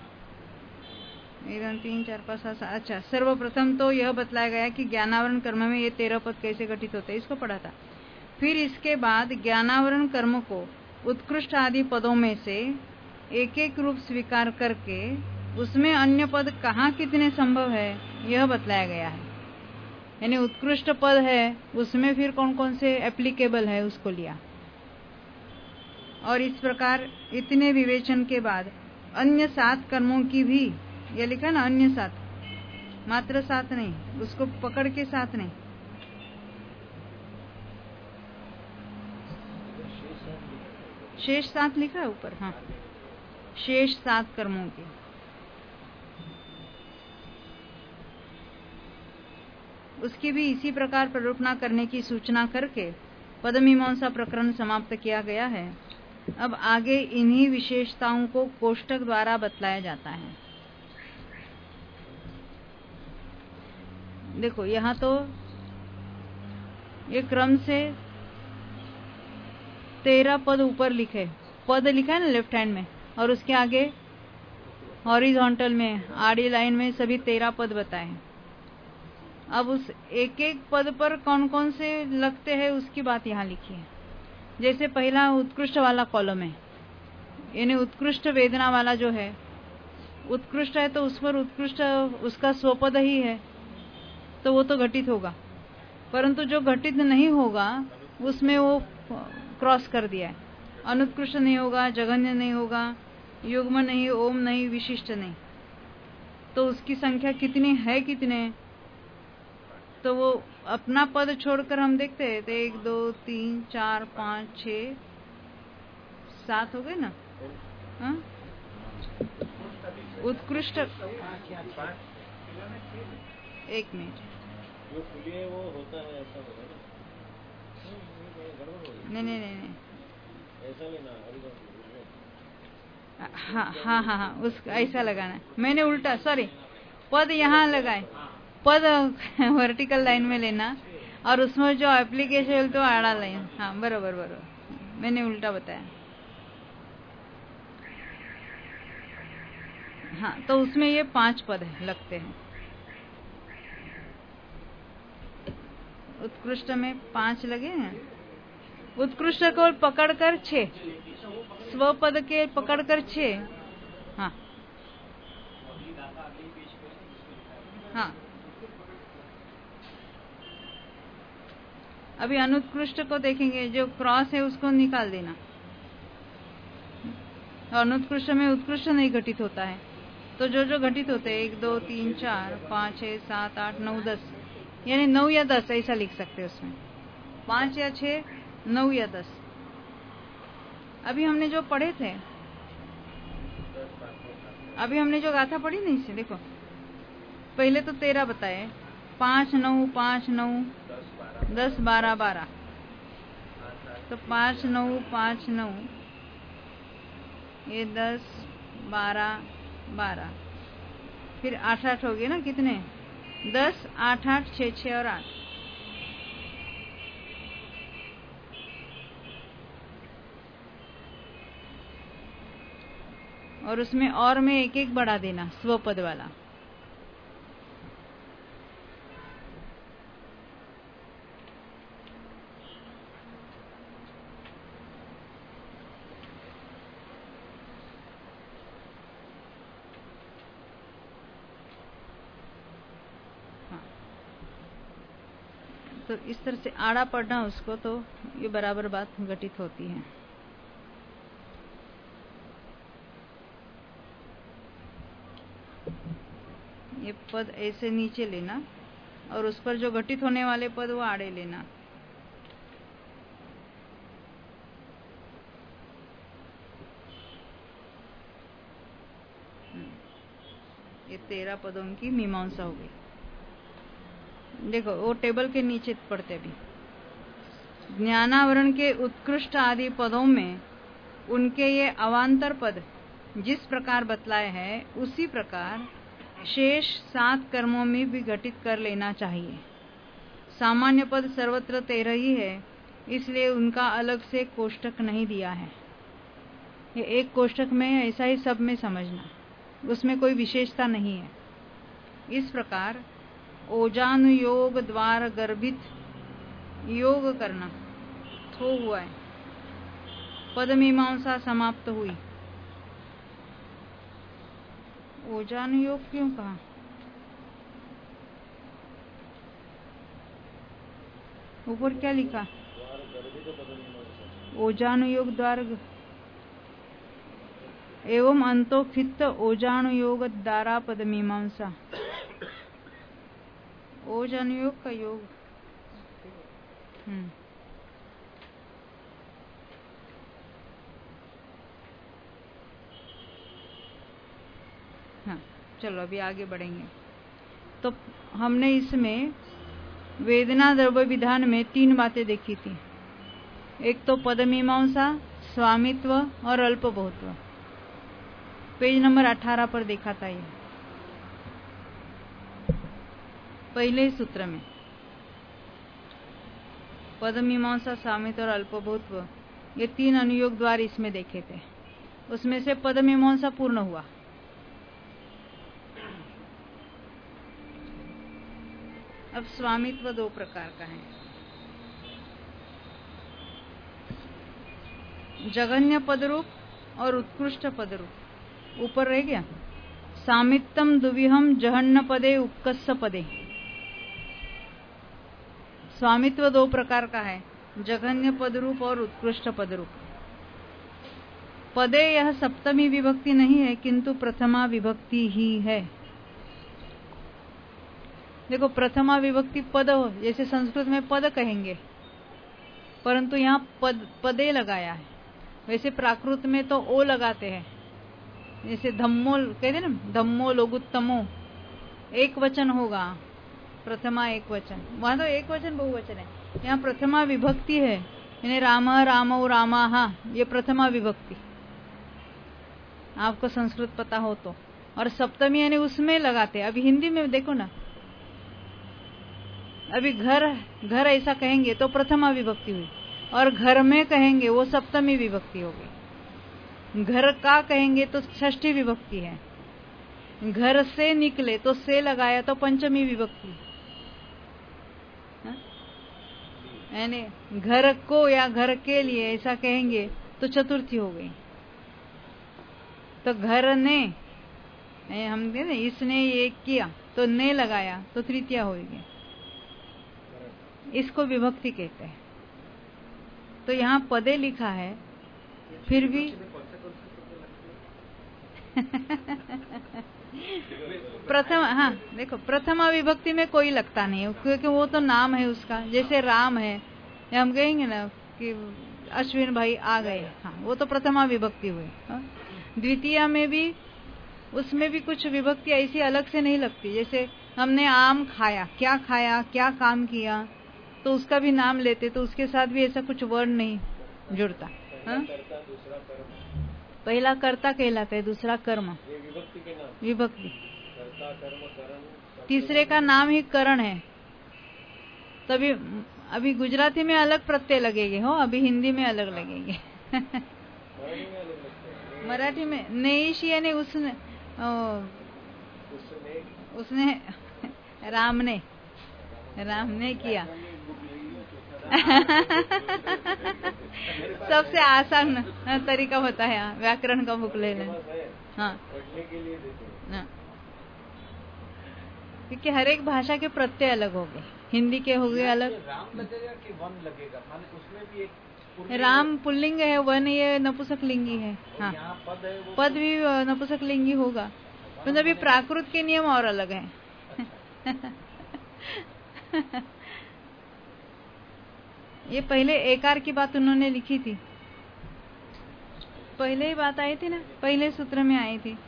Speaker 1: एक दो तीन चार पाँच सात। अच्छा, सर्वप्रथम तो यह बतलाया गया कि ज्ञानावरण कर्म में ये तेरह पद कैसे घटित होते हैं, इसको पढ़ा था। फिर इसके बाद ज्ञानावरण कर्म को उत्कृष्ट आदि पदों में से एक एक रूप स्वीकार करके उसमें अन्य पद कहाँ कितने संभव है यह बतलाया गया है। यानी उत्कृष्ट पद है उसमें फिर कौन कौन से एप्लीकेबल है उसको लिया। और इस प्रकार इतने विवेचन के बाद अन्य सात कर्मों की भी, ये लिखा ना अन्य सात, मात्र सात नहीं, उसको पकड़ के सात नहीं, शेष सात लिखा है ऊपर। हाँ, शेष सात कर्मों के, उसकी भी इसी प्रकार प्ररूपणा करने की सूचना करके पदमीमांसा प्रकरण समाप्त किया गया है। अब आगे इन्हीं विशेषताओं को कोष्टक द्वारा बतलाया जाता है। देखो यहाँ तो ये क्रम से तेरह पद ऊपर लिखे, पद लिखा है ना लेफ्ट हैंड में, और उसके आगे हॉरिजॉन्टल में आड़ी लाइन में सभी तेरह पद बताए। अब उस एक एक पद पर कौन कौन से लगते हैं उसकी बात यहाँ लिखी है। जैसे पहला उत्कृष्ट वाला कॉलम है, यानी उत्कृष्ट वेदना वाला जो है, उत्कृष्ट है तो उस पर उत्कृष्ट उसका स्वपद ही है, तो वो तो घटित होगा। परंतु जो घटित नहीं होगा उसमें वो क्रॉस कर दिया है। अनुत्कृष्ट नहीं होगा, जघन्य नहीं होगा, युग्म नहीं, ओम नहीं, विशिष्ट नहीं। तो उसकी संख्या कितनी है, कितने, तो वो अपना पद छोड़कर हम देखते हैं तो एक दो तीन चार पाँच छः सात हो गए ना। हाँ? उत्कृष्ट एक मिनट,
Speaker 2: जो खुले वो होता है ऐसा होगा ना?
Speaker 1: नहीं नहीं नहीं नहीं
Speaker 2: ऐसा लेना,
Speaker 1: हाँ हाँ हाँ हाँ उस ऐसा लगाना है। मैंने उल्टा, सॉरी, पद यहाँ लगाए, पद वर्टिकल लाइन में लेना और उसमें जो एप्लीकेशन तो आड़ा लाइन। हाँ बरोबर बरोबर, मैंने उल्टा बताया। हाँ तो उसमें ये पांच पद लगते हैं। उत्कृष्ट में पांच लगे हैं, उत्कृष्ट को पकड़कर छह, स्वपद के पकड़कर छह। हाँ हाँ, अभी अनुत्कृष्ट को देखेंगे, जो क्रॉस है उसको निकाल देना। और अनुत्कृष्ट में उत्कृष्ट नहीं घटित होता है, तो जो जो घटित होते हैं एक दो तीन चार पाँच छः सात आठ नौ दस, यानी नौ या दस ऐसा लिख सकते हैं उसमें, पाँच या छः, नौ या दस। अभी हमने जो पढ़े थे, अभी हमने जो गाथा पढ़ी नहीं से, देखो पहले तो तेरह बताए, पाँच नौ पाँच नौ दस बारह बारह, तो पाँच नौ पाँच नौ ये दस बारह बारह, फिर आठ आठ हो गए ना, कितने, दस आठ आठ छः छः और आठ। और उसमें और में एक एक बढ़ा देना, स्वपद वाला। तो इस तरह से आड़ा पढ़ना उसको, तो ये बराबर बात घटित होती है। ये पद ऐसे नीचे लेना और उस पर जो घटित होने वाले पद वो आड़े लेना। ये तेरह पदों की मीमांसा हो गई। देखो वो टेबल के नीचे पढ़ते भी, ज्ञानावरण के उत्कृष्ट आदि पदों में उनके ये अवान्तर पद जिस प्रकार बतलाए हैं, उसी प्रकार शेष सात कर्मों में भी घटित कर लेना चाहिए। सामान्य पद सर्वत्र तेरह ही है, इसलिए उनका अलग से कोष्टक नहीं दिया है। ये एक कोष्टक में ऐसा ही सब में समझना, उसमें कोई विशेषता नहीं है। इस प्रकार ओजानुयोग द्वार गर्भित योग करना थो हुआ है, पद मीमांसा समाप्त हुई। ओजानुयोग क्यों कहा? ऊपर क्या लिखा? ओजानुयोग द्वार एवं अंतोक्षित ओजानुयोग द्वारा पद मीमांसा। ओजानुयोग का योग। हम्म हाँ, चलो अभी आगे बढ़ेंगे। तो हमने इसमें वेदना द्रव्य विधान में तीन बातें देखी थी। एक तो पद मीमांसा, स्वामित्व और अल्प बहुत्व। पेज नंबर अठारह पर देखा था ये पहले सूत्र में। पद मीमांसा, स्वामित्व और अल्प बहुत्व, ये तीन अनुयोग द्वार इसमें देखे थे। उसमें से पद मीमांसा पूर्ण हुआ। अब स्वामित्व दो प्रकार का है, जघन्य पदरूप और उत्कृष्ट पदरूप। ऊपर रह गया, सामित्तम दुविहम जहन्न पदे उपकस्स पदे। स्वामित्व दो प्रकार का है, जघन्य पदरूप और उत्कृष्ट पदरूप। पदे यह सप्तमी विभक्ति नहीं है, किंतु प्रथमा विभक्ति ही है। देखो, प्रथमा विभक्ति पद हो, जैसे संस्कृत में पद कहेंगे, परंतु यहाँ पद पदे लगाया है। वैसे प्राकृत में तो ओ लगाते हैं, जैसे धम्मो कहते ना, धम्मो लोगुत्तमो, एक वचन होगा, प्रथमा एक वचन। वहां तो एक वचन बहुवचन है, यहाँ प्रथमा विभक्ति है, यानी राम रामौ रामाहा, ये प्रथमा विभक्ति। आपको संस्कृत पता हो तो। और सप्तमी यानी उसमें लगाते हैं। अभी हिंदी में देखो ना, अभी घर घर ऐसा कहेंगे तो प्रथमा विभक्ति हुई, और घर में कहेंगे वो सप्तमी विभक्ति हो गई। घर का कहेंगे तो षष्ठी विभक्ति है। घर से निकले तो से लगाया तो पंचमी विभक्ति। यानी घर को या घर के लिए ऐसा कहेंगे तो चतुर्थी हो गई। तो घर ने, हम कहते इसने ये किया तो ने लगाया तो तृतीया होगी। इसको विभक्ति कहते हैं। तो यहाँ पदे लिखा है, फिर भी प्रथम, हाँ देखो, प्रथमा विभक्ति में कोई लगता नहीं है, क्योंकि वो तो नाम है उसका। जैसे राम है, या हम कहेंगे ना कि अश्विन भाई आ गए, हाँ वो तो प्रथमा विभक्ति हुई। द्वितीया में भी, उसमें भी कुछ विभक्ति ऐसी अलग से नहीं लगती। जैसे हमने आम खाया, क्या खाया, क्या काम किया, तो उसका भी नाम लेते, तो उसके साथ भी ऐसा कुछ वर्ण नहीं जुड़ता। हाँ? पहला कर्ता कहलाता है, दूसरा कर्म,
Speaker 2: विभक्ति के नाम,
Speaker 1: विभक्ति।
Speaker 2: कर्ता, कर्म, करण,
Speaker 1: तीसरे का नाम ही करण है। तभी अभी गुजराती में अलग प्रत्यय लगेंगे हो, अभी हिंदी में अलग लगेंगे। मराठी में नेईशी यानी उसने, उसने राम ने राम ने किया। सबसे आसान तरीका होता है व्याकरण का बुक लेने। हाँ, क्योंकि हर एक भाषा के प्रत्यय अलग हो गए। हिंदी के हो गए अलग।
Speaker 2: राम लगेगा कि वन लगेगा, माने उसमें भी एक
Speaker 1: राम पुल्लिंग है, वन ये नपुंसक लिंगी है। हाँ,
Speaker 2: पद है वो
Speaker 1: पद भी नपुंसक लिंगी होगा, तो अभी प्राकृत के नियम और अलग हैं। ये पहले एकार की बात उन्होंने लिखी थी, पहले ही बात आई थी ना, पहले सूत्र में आई थी।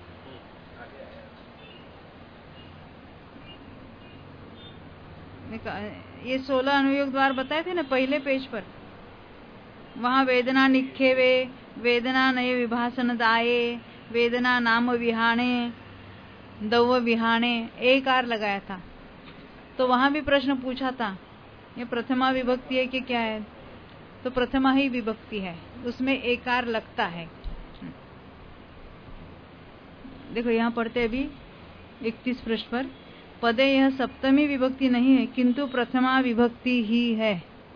Speaker 1: ये सोलह अनुयोग द्वार बताए थे ना पहले पेज पर। वहां वेदना निखेवे, वेदना नये विभाषण दाये, वेदना नाम विहाणे, दव विहाणे, एकार लगाया था। तो वहां भी प्रश्न पूछा था, ये प्रथमा विभक्ति है कि क्या है? तो प्रथमा ही विभक्ति है, उसमें एकार लगता है। देखो यहाँ पढ़ते अभी इकतीस पृष्ठ पर, पदे यह सप्तमी विभक्ति नहीं है, किंतु प्रथमा विभक्ति ही है,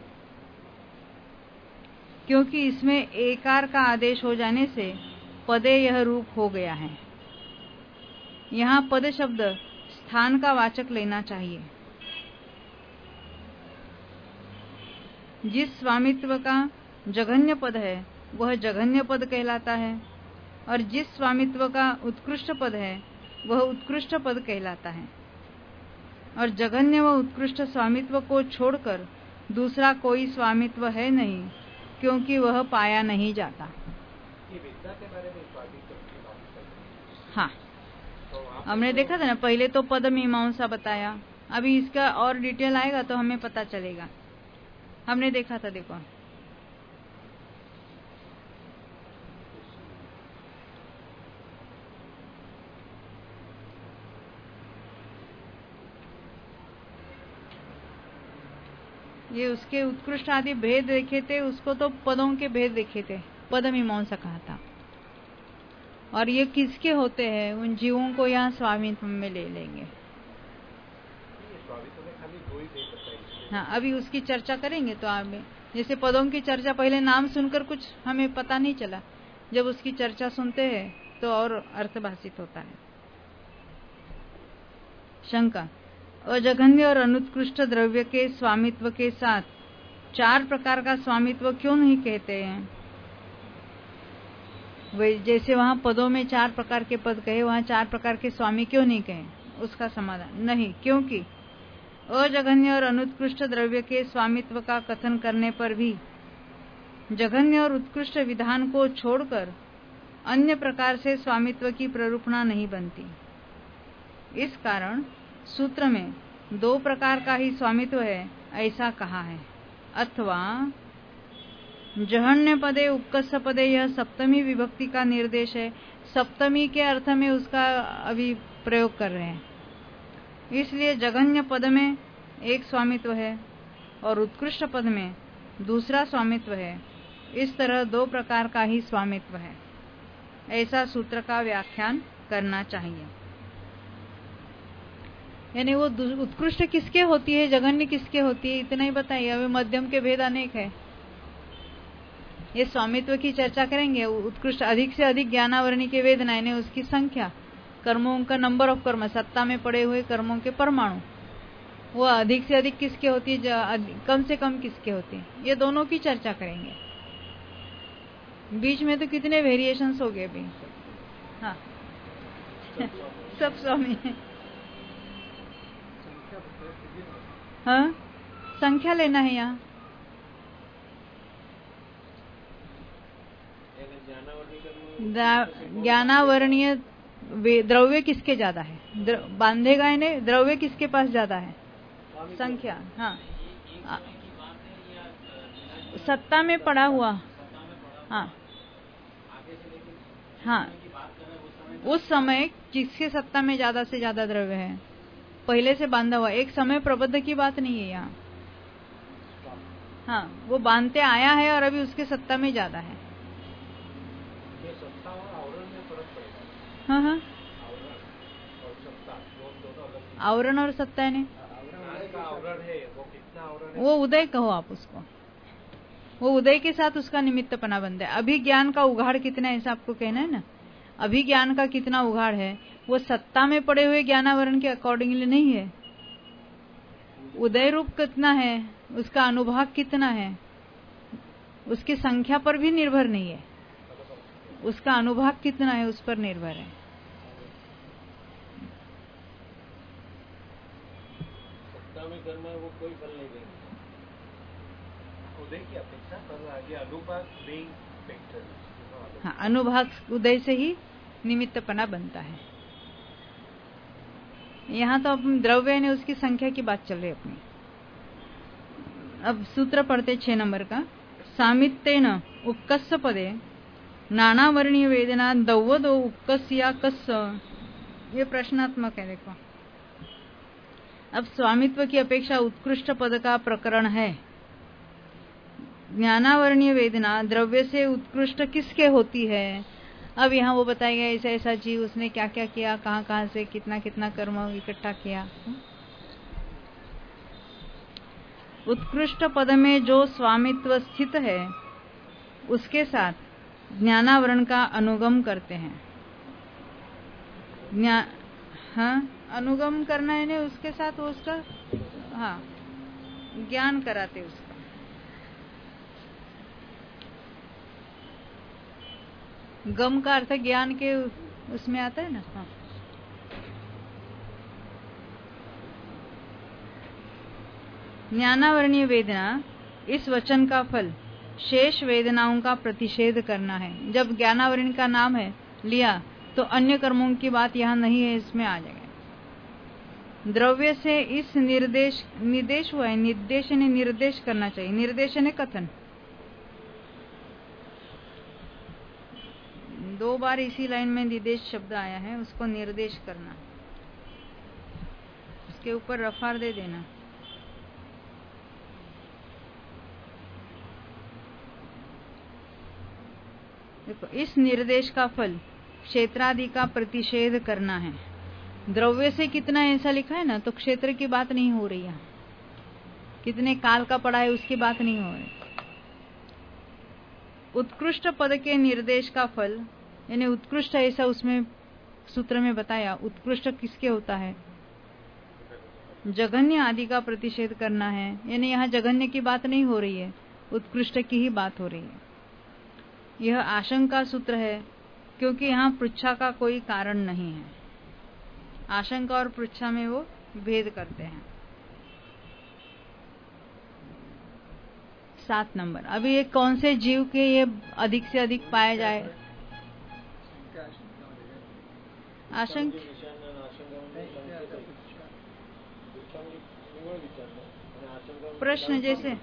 Speaker 1: क्योंकि इसमें एकार का आदेश हो जाने से पदे यह रूप हो गया है। यहाँ पद शब्द स्थान का वाचक लेना चाहिए। जिस स्वामित्व का जघन्य पद है वह जघन्य पद कहलाता है, और जिस स्वामित्व का उत्कृष्ट पद है वह उत्कृष्ट पद कहलाता है, और जघन्य व उत्कृष्ट स्वामित्व को छोड़कर दूसरा कोई स्वामित्व है नहीं, क्योंकि वह पाया नहीं जाता।
Speaker 2: ये विद्या के बारे में स्वामित्व की बात करते हैं।
Speaker 1: हाँ,
Speaker 2: तो
Speaker 1: हमने देखा था ना, पहले तो पद मीमांसा बताया, अभी इसका और डिटेल आएगा तो हमें पता चलेगा। हमने देखा था, देखो ये उसके उत्कृष्ट आदि भेद देखे थे, उसको तो पदों के भेद देखे थे, पद मीमांसा कहा था। और ये किसके होते हैं, उन जीवों को यहाँ स्वामित्व में ले लेंगे।
Speaker 2: स्वामित्व में खाली दो ही भेद बताए।
Speaker 1: हाँ, अभी उसकी चर्चा करेंगे। तो आप जैसे पदों की चर्चा, पहले नाम सुनकर कुछ हमें पता नहीं चला, जब उसकी चर्चा सुनते हैं तो और अर्थभाषित होता है। शंका, अजघन्य और अनुत्कृष्ट द्रव्य के स्वामित्व के साथ चार प्रकार का स्वामित्व क्यों नहीं कहते हैं? वे जैसे वहां पदों में चार प्रकार के पद कहे, वहां चार प्रकार के स्वामी क्यों नहीं कहे? उसका समाधान, नहीं, क्योंकि अजघन्य और अनुत्कृष्ट द्रव्य के स्वामित्व का कथन करने पर भी जघन्य और उत्कृष्ट विधान को छोड़कर अन्य प्रकार से स्वामित्व की प्ररूपणा नहीं बनती। इस कारण सूत्र में दो प्रकार का ही स्वामित्व है ऐसा कहा है, अथवा जहन्य पदे उपकस्स पदे यह सप्तमी विभक्ति का निर्देश है। सप्तमी के अर्थ में उसका अभी प्रयोग कर रहे हैं, इसलिए जघन्य पद में एक स्वामित्व है और उत्कृष्ट पद में दूसरा स्वामित्व है। इस तरह दो प्रकार का ही स्वामित्व है, ऐसा सूत्र का व्याख्यान करना चाहिए। यानी वो उत्कृष्ट किसके होती है, जघन्य किसके होती है, इतना ही बताइए। अभी मध्यम के भेद अनेक है, ये स्वामित्व की चर्चा करेंगे। उत्कृष्ट अधिक से अधिक ज्ञानावरणी के वेद यानी उसकी संख्या, कर्मों का नंबर ऑफ कर्म, सत्ता में पड़े हुए कर्मों के परमाणु, वो अधिक से अधिक किसके होती है, कम से कम किसके होती है, ये दोनों की चर्चा करेंगे। बीच में तो कितने वेरिएशंस हो गए अभी। हाँ सब स्वामी है। हाँ, संख्या लेना है यहाँ। ज्ञानावरणीय द्रव्य किसके ज्यादा है, बांधे गए ने द्रव्य किसके पास ज्यादा है, संख्या। हाँ, सत्ता में पड़ा हुआ। हाँ हाँ, उस समय किसके सत्ता में ज्यादा से ज्यादा द्रव्य है, पहले से बांधा हुआ। एक समय प्रबद्ध की बात नहीं है यहाँ। हाँ, वो बांधते आया है और अभी उसके सत्ता में ज्यादा है। हाँ हाँ, आवरण और सत्ता ने वो उदय कहो आप उसको, वो उदय के साथ उसका निमित्तपना बनता है। अभी ज्ञान का उघाड़ कितना है ऐसा आपको कहना है ना, अभी ज्ञान का कितना उघाड़ है, वो सत्ता में पड़े हुए ज्ञानावरण के अकॉर्डिंगली नहीं है। उदय रूप कितना है, उसका अनुभाग कितना है, उसकी संख्या पर भी निर्भर नहीं है, उसका अनुभाग कितना है उस पर निर्भर है।
Speaker 2: सत्ता में कर्म है वो कोई फल नहीं देगा, उदय की अपेक्षा पर आगे अनुभाग नहीं फैक्टर।
Speaker 1: हाँ, अनुभाग उदय से ही निमित्तपना बनता है। यहाँ तो अब द्रव्य ने उसकी संख्या की बात चल रही है अपनी। अब सूत्र पढ़ते छह नंबर का, सामित्तेन उपकस्स पदे नानावर्णीय वेदना दौवदो उपकस या कस्स। ये प्रश्नात्मक है, देखो। अब स्वामित्व की अपेक्षा उत्कृष्ट पद का प्रकरण है। ज्ञानावर्णीय वेदना द्रव्य से उत्कृष्ट किसके होती है? अब यहाँ वो बताएगा ऐसा ऐसा जीव, उसने क्या क्या किया, कहाँ कहाँ से कितना कितना कर्म इकट्ठा किया। उत्कृष्ट पद में जो स्वामित्व स्थित है उसके साथ ज्ञानावरण का अनुगम करते हैं। ज्ञान, हाँ, अनुगम करना है ना, उसके साथ वो उसका, हाँ, ज्ञान कराते उसका। गम का अर्थ ज्ञान के उसमें आता है ना। हाँ। ज्ञानावरणीय वेदना, इस वचन का फल शेष वेदनाओं का प्रतिषेध करना है। जब ज्ञानावरण का नाम है लिया तो अन्य कर्मों की बात यहाँ नहीं है, इसमें आ जाएगा। द्रव्य से इस निर्देश निर्देश हुआ है, निर्देश ने निर्देश करना चाहिए, निर्देश ने कथन। दो बार इसी लाइन में निर्देश शब्द आया है, उसको निर्देश करना, उसके ऊपर रफार दे देना। देखो, इस निर्देश का फल क्षेत्रादि का प्रतिषेध करना है। द्रव्य से कितना ऐसा लिखा है ना, तो क्षेत्र की बात नहीं हो रही है, कितने काल का पड़ा है उसकी बात नहीं हो रही। उत्कृष्ट पद के निर्देश का फल, यानी उत्कृष्ट ऐसा उसमें सूत्र में बताया, उत्कृष्ट किसके होता है, जघन्य आदि का प्रतिषेध करना है। यानी यहाँ जघन्य की बात नहीं हो रही है, उत्कृष्ट की ही बात हो रही है। यह आशंका सूत्र है, क्योंकि यहाँ पृच्छा का कोई कारण नहीं है। आशंका और पृच्छा में वो भेद करते हैं। सात नंबर, अभी ये कौन से जीव के ये अधिक से अधिक पाया जाए? आशंक प्रश्न जैसे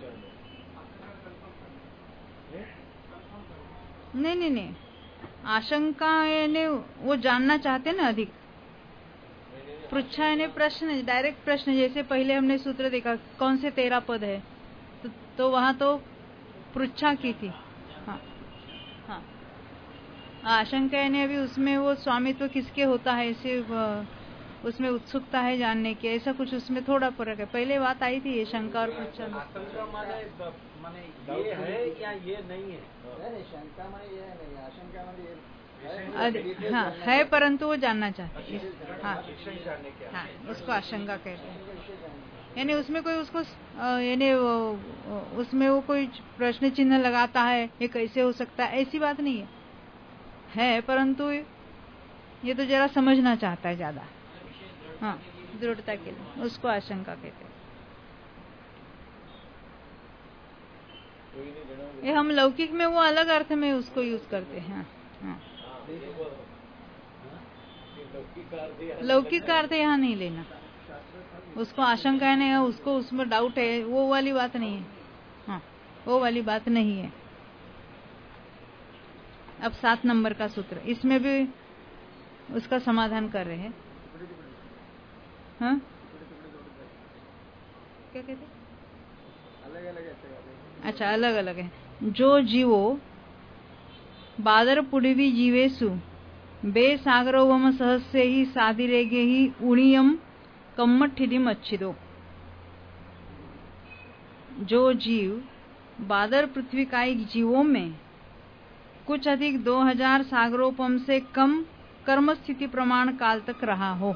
Speaker 1: नहीं नहीं नहीं आशंका यानी वो जानना चाहते ना अधिक। पृच्छा यानी प्रश्न, डायरेक्ट प्रश्न। जैसे पहले हमने सूत्र देखा कौन से तेरह पद है, तो, तो वहां तो पृच्छा की थी। हाँ हाँ, आशंका यानी अभी उसमें वो स्वामित्व किसके होता है, इसे उसमें उत्सुकता है जानने की, ऐसा कुछ उसमें थोड़ा फर्क है। पहले बात आई थी ये शंका और पृच्छा में।
Speaker 2: आशंका माने माने ये है या ये नहीं है?
Speaker 4: नहीं, शंका माने ये है नहीं, आशंका माने ये
Speaker 1: है। हाँ है, परंतु वो जानना चाहते हैं। हाँ हाँ, इसको आशंका कहते हैं। यानी उसमें कोई उसको यानी उसमें वो कोई प्रश्न चिन्ह लगाता है, ये कैसे हो सकता है, ऐसी बात नहीं है, है परंतु ये तो जरा समझना चाहता है ज्यादा। हाँ, दृढ़ता के लिए उसको आशंका कहते हैं। ये हम लौकिक में वो अलग अर्थ में उसको यूज करते हैं। हाँ, लौकिक का अर्थ यहाँ नहीं लेना, उसको आशंका है नहीं, उसको उसमें डाउट है, वो वाली बात नहीं है। हाँ, वो वाली बात नहीं है। अब सात नंबर का सूत्र, इसमें भी उसका समाधान कर रहे हैं। हाँ, क्या कहते?
Speaker 4: अलग अलग है।
Speaker 1: अच्छा, अलग अलग है। जो जीवो बादर पुडवी जीवेशु बे सागरोवम सहस्य ही सादिरेगे ही उणियम कम्मठिदिम अच्छिदो। जो जीव बादर पृथ्वी कायिक जीवों में कुछ अधिक दो हजार सागरोपम से कम कर्म स्थिति प्रमाण काल तक रहा हो।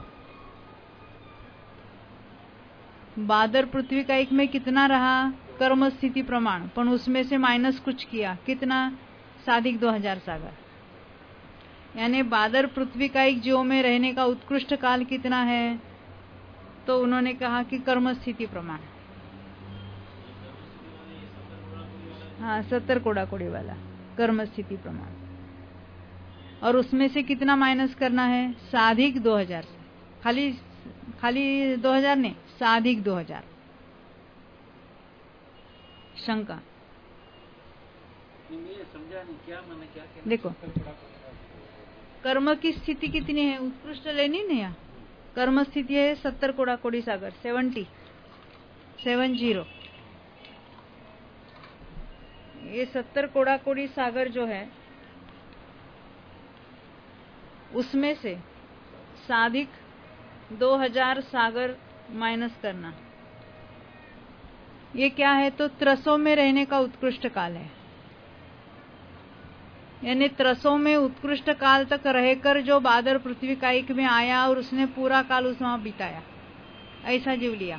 Speaker 1: बादर पृथ्वी कायिक में कितना रहा कर्म स्थिति प्रमाण, पण उसमें से माइनस कुछ किया, कितना, साधिक दो हजार सागर। यानी बादर पृथ्वी कायिक जीवों में रहने का उत्कृष्ट काल कितना है, तो उन्होंने कहा कि कर्म स्थिति प्रमाण। हाँ, सत्तर कोड़ा कोड़ी वाला कर्म स्थिति प्रमाण। और उसमें से कितना माइनस करना है, साधिक दो हजार से, खाली खाली दो हजार नहीं, साधिक दो हजार। शंका
Speaker 2: समझा नहीं, क्या माने क्या कहना?
Speaker 1: देखो, कर्म की स्थिति कितनी है, उत्कृष्ट लेनी नहीं यहाँ। कर्म स्थिति है सत्तर कोड़ा कोड़ी सागर, सेवेंटी सेवन जीरो। ये सत्तर कोड़ा कोड़ी सागर जो है, उसमें से साधिक दो हजार सागर माइनस करना। ये क्या है, तो त्रसों में रहने का उत्कृष्ट काल है। यानी त्रसों में उत्कृष्ट काल तक रहकर जो बादर पृथ्वी कायिक में आया और उसने पूरा काल उसमें बिताया, ऐसा जीव लिया।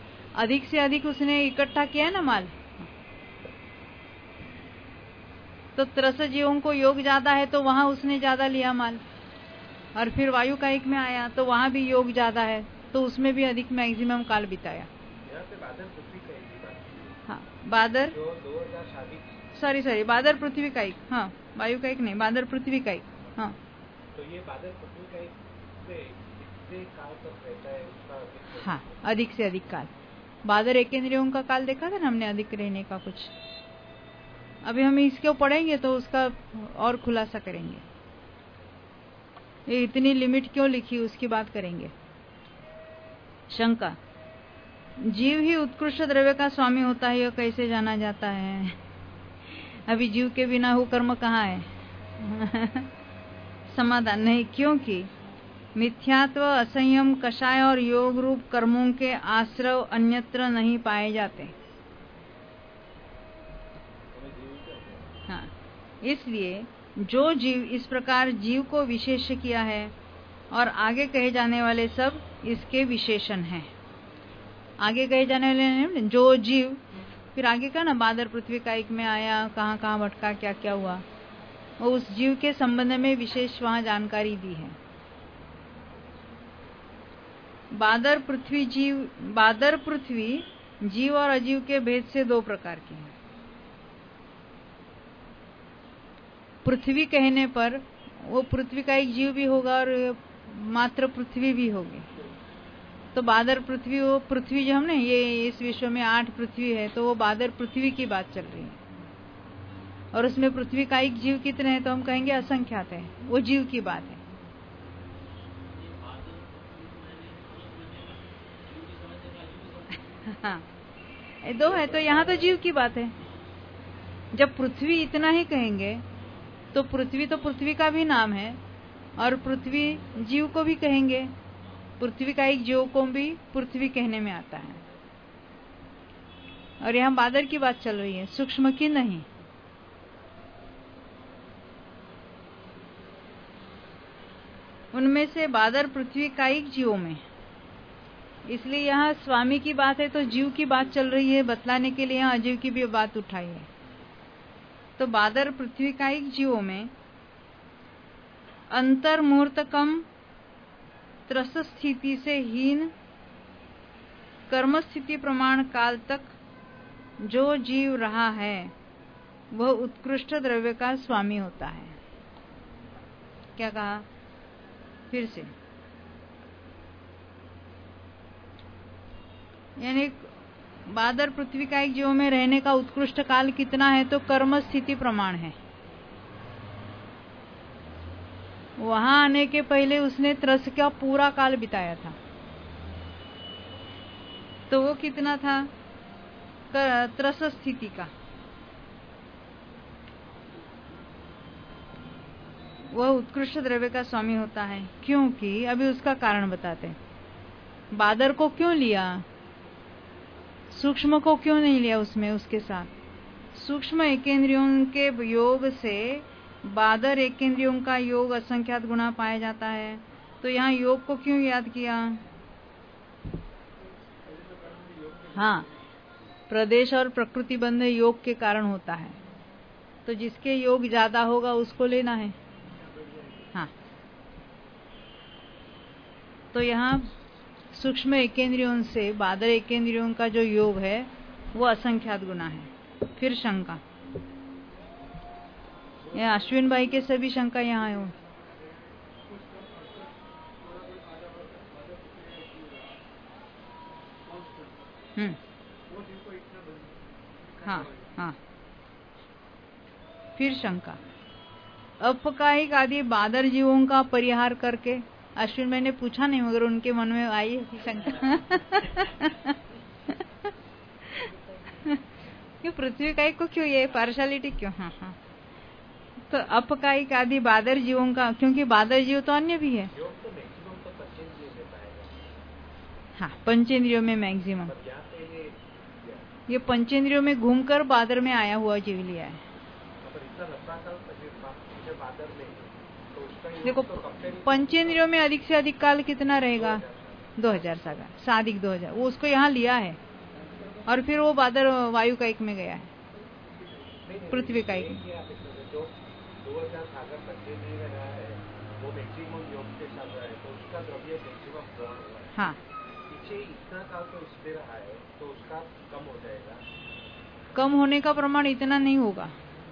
Speaker 1: अधिक से अधिक उसने इकट्ठा किया ना माल, तो त्रस जीवों को योग ज्यादा है तो वहां उसने ज्यादा लिया माल, और फिर वायु कायिक में आया तो वहां भी योग ज्यादा है तो उसमें भी अधिक मैक्सिमम काल बिताया।
Speaker 2: यहाँ पे बादल पृथ्वी का एक ही बात।
Speaker 1: हाँ, बादर
Speaker 2: जो दो हजार शादी
Speaker 1: सॉरी सॉरी बादर पृथ्वी कायिक, हाँ वायु कायिक नहीं, बादर पृथ्वी कायिक। हाँ,
Speaker 2: तो ये बादल पृथ्वी का एक से कितने काल तक रहता है उसका अधिक?
Speaker 1: हाँ, अधिक से अधिक काल। बादर एकेंद्रियों का काल देखा था ना हमने, अधिक रहने का कुछ। अभी हम इसको पढ़ेंगे तो उसका और खुलासा करेंगे, ये इतनी लिमिट क्यों लिखी उसकी बात करेंगे। शंका, जीव ही उत्कृष्ट द्रव्य का स्वामी होता है, यह कैसे जाना जाता है? अभी जीव के बिना वो कर्म कहाँ है? समाधान नहीं, क्योंकि मिथ्यात्व, असंयम, कषाय और योग रूप कर्मों के आश्रव अन्यत्र नहीं पाए जाते। हाँ, इसलिए जो जीव इस प्रकार जीव को विशेष किया है और आगे कहे जाने वाले सब इसके विशेषण हैं। आगे कहे जाने वाले जो जीव, फिर आगे का ना बादर पृथ्वी कायिक में आया, कहाँ कहाँ भटका, क्या क्या हुआ, वो उस जीव के संबंध में विशेष वहां जानकारी दी है। बादर पृथ्वी जीव, बादर पृथ्वी जीव और अजीव के भेद से दो प्रकार की है। पृथ्वी कहने पर वो पृथ्वी का एक जीव भी होगा और मात्र पृथ्वी भी होगी। तो बादर पृथ्वी, वो पृथ्वी जो हमने ये इस विश्व में आठ पृथ्वी है, तो वो बादर पृथ्वी की बात चल रही है, और उसमें पृथ्वी का एक जीव कितने हैं तो हम कहेंगे असंख्यात है, वो जीव की बात है। हाँ, दो है तो यहाँ तो जीव की बात है। जब पृथ्वी इतना ही कहेंगे तो पृथ्वी तो पृथ्वी का भी नाम है, और पृथ्वी जीव को भी कहेंगे, पृथ्वी का एक जीव को भी पृथ्वी कहने में आता है। और यहाँ बादर की बात चल रही है, सूक्ष्म की नहीं। उनमें से बादर पृथ्वी का एक जीवों में, इसलिए यहाँ स्वामी की बात है तो जीव की बात चल रही है, बतलाने के लिए यहाँ अजीव की भी बात उठाई है। तो बादर पृथ्वी का एक जीवों में अंतर्मुहूर्तकम त्रस स्थिति से हीन कर्म स्थिति प्रमाण काल तक जो जीव रहा है वह उत्कृष्ट द्रव्य का स्वामी होता है। क्या कहा फिर से? यानी बादर पृथ्वी का एक जीव में रहने का उत्कृष्ट काल कितना है तो कर्म स्थिति प्रमाण है। वहां आने के पहले उसने त्रस का पूरा काल बिताया था, तो वो कितना था त्रस स्थिति का, वह उत्कृष्ट द्रव्य का स्वामी होता है। क्योंकि अभी उसका कारण बताते हैं। बादर को क्यों लिया, सूक्ष्म को क्यों नहीं लिया उसमें उसके साथ? सूक्ष्म एकेंद्रियों के योग से बादर एकेंद्रियों का योग असंख्यात गुना पाया जाता है, तो यहाँ योग को क्यों याद किया? हाँ, प्रदेश और प्रकृति बंध योग के कारण होता है, तो जिसके योग ज्यादा होगा उसको लेना है। हाँ, तो यहाँ सूक्ष्म एकेंद्रियों से बादर एकेंद्रियों का जो योग है वो असंख्यात गुना है। फिर शंका, यह अश्विन भाई के सभी शंका यहाँ है। हम्म, हाँ हाँ। फिर शंका, अपकायिक आदि बादर जीवों का परिहार करके, अश्विन मैंने पूछा नहीं मगर उनके मन में आई शंका क्यों पृथ्वी कायिक को क्यों ये पार्शलिटी क्यों? हाँ हाँ, तो अपकायिक आदि बादर जीवों का, क्योंकि बादर जीव तो अन्य भी है। हाँ, पंचेंद्रियों में मैक्सिमम, ये पंचेंद्रियों में घूमकर बादर में आया हुआ जीव लिया है। देखो पंचेंद्रियों में अधिक से अधिक काल कितना रहेगा? दो हजार साल, साधिक दो हजार, वो उसको यहाँ लिया है और फिर वो बादर वायु कायिक में गया है, पृथ्वी कायिक में।
Speaker 2: जो दो हजार सागर पंचेंद्रिय में रहा है वो मैक्सिमम योग के साथ रहा है तो उसका द्रव्य मैक्सिमम ग्रहण हुआ है।
Speaker 1: हाँ,
Speaker 2: पीछे इतना काल तो इसमें रहा है तो उसका कम हो जाएगा।
Speaker 1: कम होने का प्रमाण इतना नहीं होगा।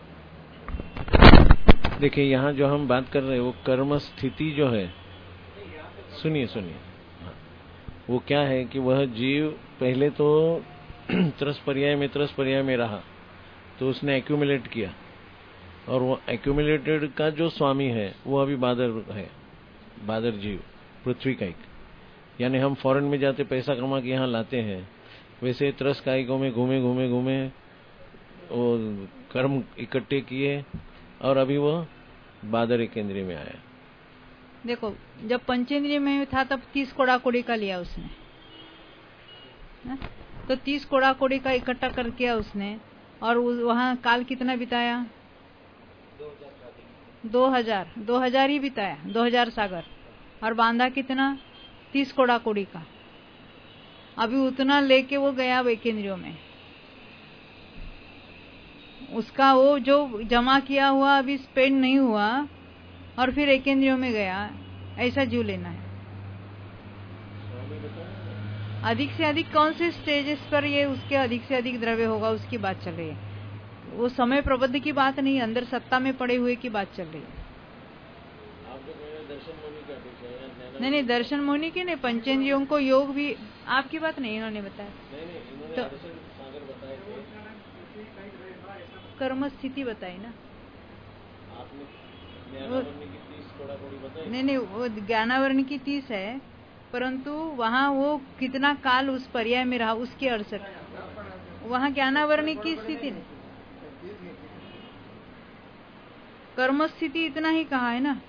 Speaker 3: देखिए यहाँ जो हम बात कर रहे हैं वो कर्म स्थिति जो है, सुनिए सुनिए, हाँ, वो क्या है कि वह जीव पहले तो त्रस पर्याय में त्रस पर्याय में रहा तो उसने एक्यूमुलेट किया और वो एक्यूमुलेटेड का जो स्वामी है वो अभी बादर है, बादर जीव पृथ्वी कायिक, यानी हम फॉरेन में जाते पैसा कमा के यहाँ लाते हैं, वैसे त्रस कायिकों में घूमे घूमे घूमे वो कर्म इकट्ठे किए और अभी वह बादर केंद्रीय में आया।
Speaker 1: देखो जब पंचेंद्रिय में था तब तीस कोड़ा कोड़ी का लिया उसने, है? तो तीस कोड़ा कोड़ी का इकट्ठा कर किया उसने और वहाँ काल कितना बिताया? दो हजार दो हजार ही बिताया, दो हजार सागर, और बांधा कितना? तीस कोड़ा कोड़ी का। अभी उतना लेके वो गया केंद्रियों में, उसका वो जो जमा किया हुआ अभी स्पेंड नहीं हुआ और फिर एक केंद्रियों में गया, ऐसा जीव लेना है। अधिक से अधिक कौन से स्टेजेस पर ये उसके अधिक से अधिक द्रव्य होगा उसकी बात चल रही है, वो समय प्रबंध की बात नहीं, अंदर सत्ता में पड़े हुए की बात चल रही है। नहीं नहीं, दर्शन मोहिनी की नहीं, पंचेंद्रियों को योग भी आपकी बात नहीं इन्होंने बताया। तो कर्म स्थिति बताई ना वो, नहीं नहीं, वो ज्ञानावरण की तीस है, परंतु वहाँ वो कितना काल उस पर्याय में रहा उसकी अड़सठ, वहाँ ज्ञानावरण की स्थिति नहीं, कर्म स्थिति इतना ही कहा है ना।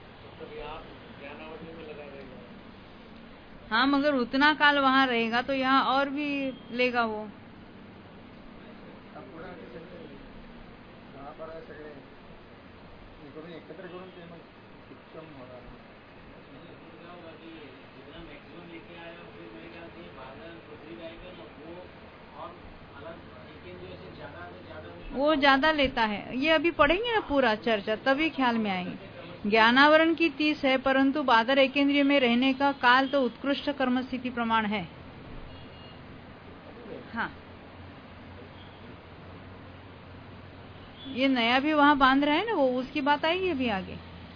Speaker 1: हाँ, मगर उतना काल वहाँ रहेगा तो यहाँ और भी लेगा वो। वो ज्यादा लेता है, ये अभी पढ़ेंगे ना पूरा चर्चा तभी ख्याल में आएंगे। ज्ञानावरण की तीस है, परंतु बादर एकेंद्रिय में रहने का काल तो उत्कृष्ट कर्म स्थिति प्रमाण है। हाँ, ये नया भी वहां बांध रहा है ना, वो उसकी बात आएगी अभी आगे।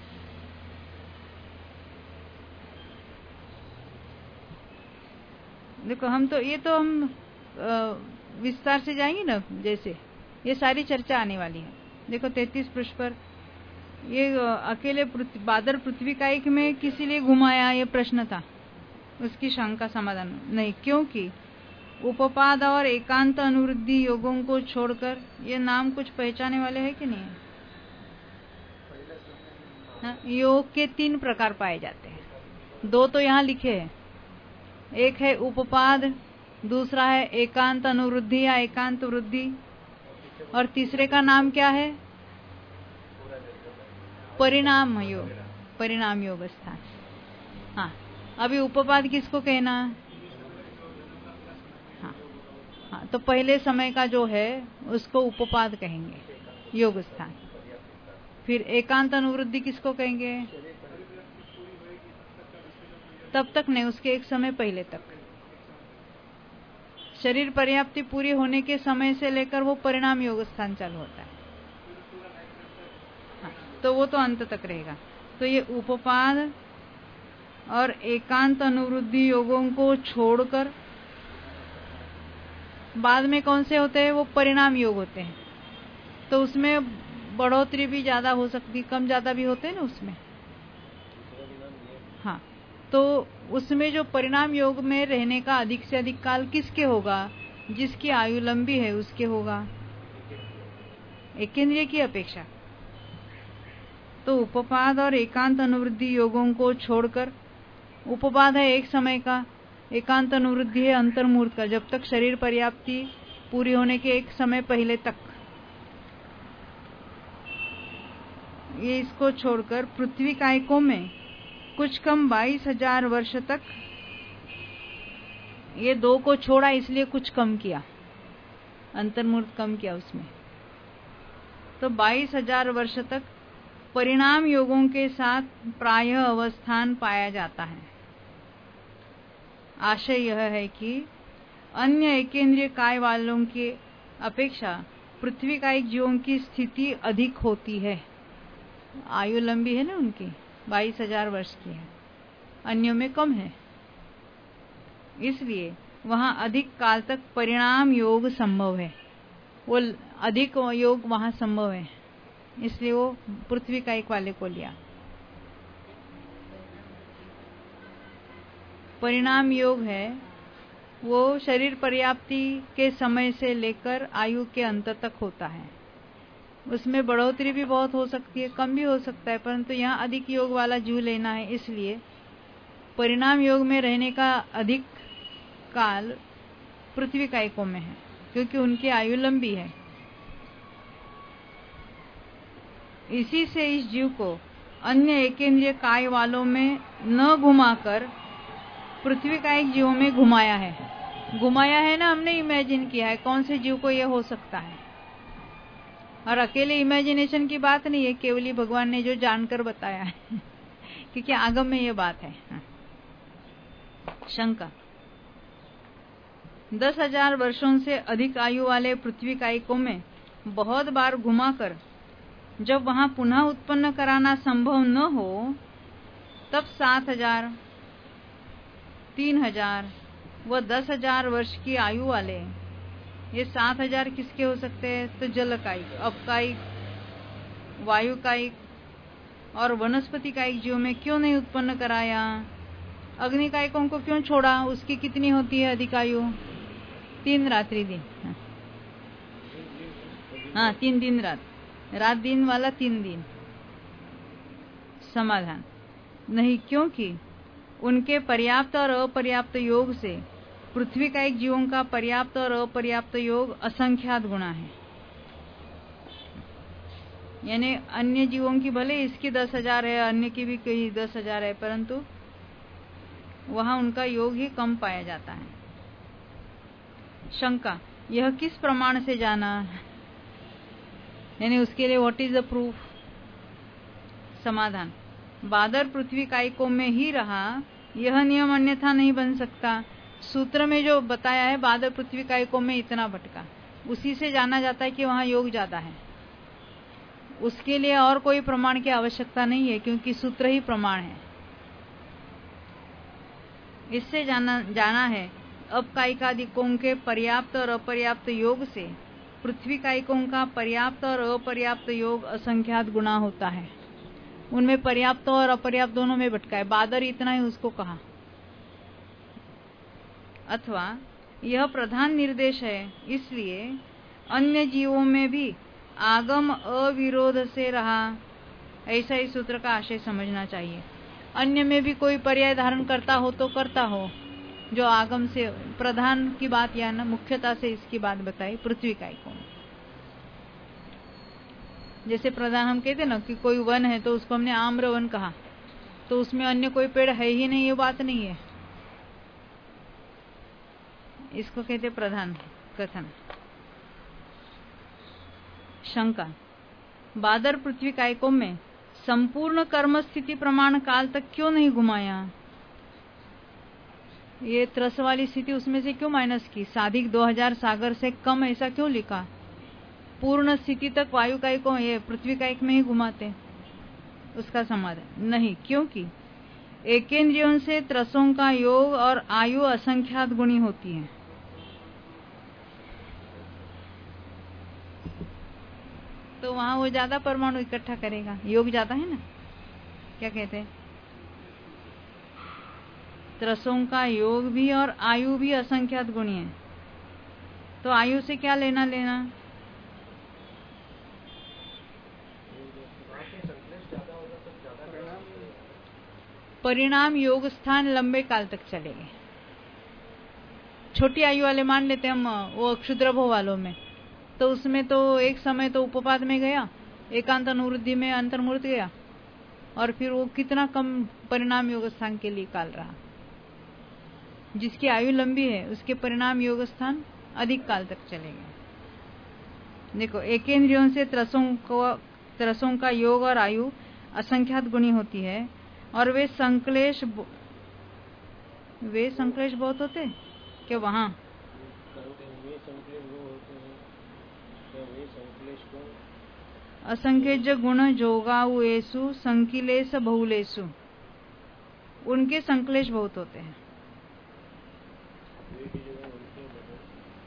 Speaker 1: देखो हम तो ये तो हम विस्तार से जाएंगे ना, जैसे ये सारी चर्चा आने वाली है। देखो तैतीस पृष्ठ पर ये अकेले बादर पृथ्वी कायिक में किसी लिए घुमाया, ये प्रश्न था, उसकी शंका समाधान नहीं, क्योंकि उपपाद और एकांत अनुवृद्धि योगों को छोड़कर ये नाम कुछ पहचाने वाले हैं कि नहीं है? हाँ, योग के तीन प्रकार पाए जाते हैं, दो तो यहाँ लिखे हैं, एक है उपपाद, दूसरा है एकांत अनुवृद्धि या एकांत वृद्धि, और तीसरे का नाम क्या है? परिणाम योग, परिणाम योग स्थान। हाँ, अभी उपपाद किसको कहना? हाँ हाँ, तो पहले समय का जो है उसको उपपाद कहेंगे, योग स्थान। फिर एकांत अनुवृद्धि किसको कहेंगे? तब तक नहीं, उसके एक समय पहले तक, शरीर पर्याप्ति पूरी होने के समय से लेकर वो परिणाम योग स्थान चालू होता है। हाँ, तो वो तो अंत तक रहेगा। तो ये उपपाद और एकांत अनुवृद्धि योगों को छोड़कर बाद में कौन से होते हैं? वो परिणाम योग होते हैं। तो उसमें बढ़ोतरी भी ज्यादा हो सकती, कम ज्यादा भी होते हैं ना उसमें। हाँ, तो उसमें जो परिणाम योग में रहने का अधिक से अधिक काल किसके होगा? जिसकी आयु लंबी है उसके होगा, एकेंद्रिय की अपेक्षा। तो उपपाद और एकांत अनुवृद्धि योगों को छोड़कर, उपपाद है एक समय का, एकांत अनुवृद्धि है अंतर्मुहूर्त का, जब तक शरीर पर्याप्ति पूरी होने के एक समय पहले तक। ये इसको छोड़कर पृथ्वी कायिकों में कुछ कम बाईस हजार वर्ष तक, ये दो को छोड़ा इसलिए कुछ कम किया, अंतर्मुहूर्त कम किया उसमें। तो बाईस हजार वर्ष तक परिणाम योगों के साथ प्रायः अवस्थान पाया जाता है। आशय यह है कि अन्य एकेंद्रीय काय वालों की अपेक्षा पृथ्वी कायिक जीवों की स्थिति अधिक होती है। आयु लंबी है ना उनकी, बाईस हजार वर्ष की है, अन्यों में कम है, इसलिए वहां अधिक काल तक परिणाम योग संभव है। वो अधिक योग वहां संभव है, इसलिए वो पृथ्वी कायिक वाले को लिया। परिणाम योग है वो शरीर पर्याप्ति के समय से लेकर आयु के अंत तक होता है। उसमें बढ़ोतरी भी बहुत हो सकती है, कम भी हो सकता है, परंतु यहाँ अधिक योग वाला जीव लेना है, इसलिए परिणाम योग में रहने का अधिक काल पृथ्वी कायिकों में है, क्योंकि उनकी आयु लंबी है। इसी से इस जीव को अन्य एकेंद्रीय काय वालों में न घुमाकर पृथ्वी कायिक जीवों में घुमाया है। घुमाया है ना, हमने इमेजिन किया है कौन से जीव को यह हो सकता है, और अकेले इमेजिनेशन की बात नहीं है, केवली भगवान ने जो जानकर बताया है क्योंकि आगम में यह बात है। शंका, दस हजार वर्षों से अधिक आयु वाले पृथ्वी कायिकों में बहुत बार घुमाकर जब वहां पुनः उत्पन्न कराना संभव न हो, तब सात हजार, तीन हजार व दस हजार वर्ष की आयु वाले, ये सात हजार किसके हो सकते हैं? तो जल कायिक, अपकायिक, वायु कायिक और वनस्पति कायिक जीवों में क्यों नहीं उत्पन्न कराया? अग्नि कायिकों को क्यों छोड़ा? उसकी कितनी होती है अधिक आयु? तीन रात्रि दिन, हाँ तीन दिन रात, रात दिन वाला तीन दिन। समाधान, नहीं, क्योंकि उनके पर्याप्त और अपर्याप्त योग से पृथ्वी कायिक जीवों का पर्याप्त और अपर्याप्त योग असंख्यात गुणा है। यानी अन्य जीवों की भले इसकी दस हजार है, अन्य की भी कई दस हजार है, परंतु वहां उनका योग ही कम पाया जाता है। शंका, यह किस प्रमाण से जाना? यानी उसके लिए व्हाट इज द प्रूफ? समाधान, बादर पृथ्वी कायिकों में ही रहा, यह नियम अन्यथा नहीं बन सकता। सूत्र में जो बताया है बादर पृथ्वी कायिकों में इतना भटका, उसी से जाना जाता है कि वहां योग ज्यादा है। उसके लिए और कोई प्रमाण की आवश्यकता नहीं है, क्योंकि सूत्र ही प्रमाण है। इससे जाना जाना है अपकायिकादिकों के पर्याप्त और अपर्याप्त योग से पृथ्वी कायिकों का पर्याप्त और अपर्याप्त योग असंख्यात गुना होता है। उनमें पर्याप्त और अपर्याप्त दोनों में भटका है, बादर इतना ही उसको कहा। अथवा यह प्रधान निर्देश है, इसलिए अन्य जीवों में भी आगम अविरोध से रहा, ऐसा ही सूत्र का आशय समझना चाहिए। अन्य में भी कोई पर्याय धारण करता हो तो करता हो, जो आगम से प्रधान की बात या न मुख्यता से इसकी बात बताई पृथ्वी कायिकों में। जैसे प्रधान हम कहते ना कि कोई वन है तो उसको हमने आम्र वन कहा, तो उसमें अन्य कोई पेड़ है ही नहीं, ये बात नहीं है, इसको कहते प्रधान कथन। शंका, बादर पृथ्वी कायिकों में संपूर्ण कर्म स्थिति प्रमाण काल तक क्यों नहीं घुमाया? ये त्रस वाली स्थिति उसमें से क्यों माइनस की? साधिक दो हजार सागर से कम ऐसा क्यों लिखा? पूर्ण स्थिति तक वायु कायिकों ये पृथ्वी कायिक में ही घुमाते। उसका समाधान, नहीं, क्योंकि एकेंद्रियों से त्रसों का योग और आयु असंख्यात गुणी होती है। तो वहां वो ज्यादा परमाणु इकट्ठा करेगा, योग ज्यादा है ना। क्या कहते हैं? त्रसों का योग भी और आयु भी असंख्यात गुणी है, तो आयु से क्या लेना लेना? परिणाम योग स्थान लंबे काल तक चलेंगे। छोटी आयु वाले मान लेते हम, वो क्षुद्र भोग वालों में, तो उसमें तो एक समय तो उपपाद में गया, एकांत अनुवृद्धि में अंतर्मूर्त गया, और फिर वो कितना कम परिणाम योग स्थान के लिए काल रहा। जिसकी आयु लंबी है उसके परिणाम योग स्थान अधिक काल तक चलेंगे। देखो, एकेंद्रियों से त्रसों को त्रसों का योग और आयु असंख्यात गुणी होती है और वे संक्लेश वे संक्लेश बहुत होते क्या वहाँ?
Speaker 3: वे संक्लेश वो होते हैं क्या? वे संक्लेश को
Speaker 1: असंख्य गुण जोगाउएसु संकिलेश बहुलेशु, उनके संक्लेश बहुत होते हैं।
Speaker 3: वे की जगह उनके बदल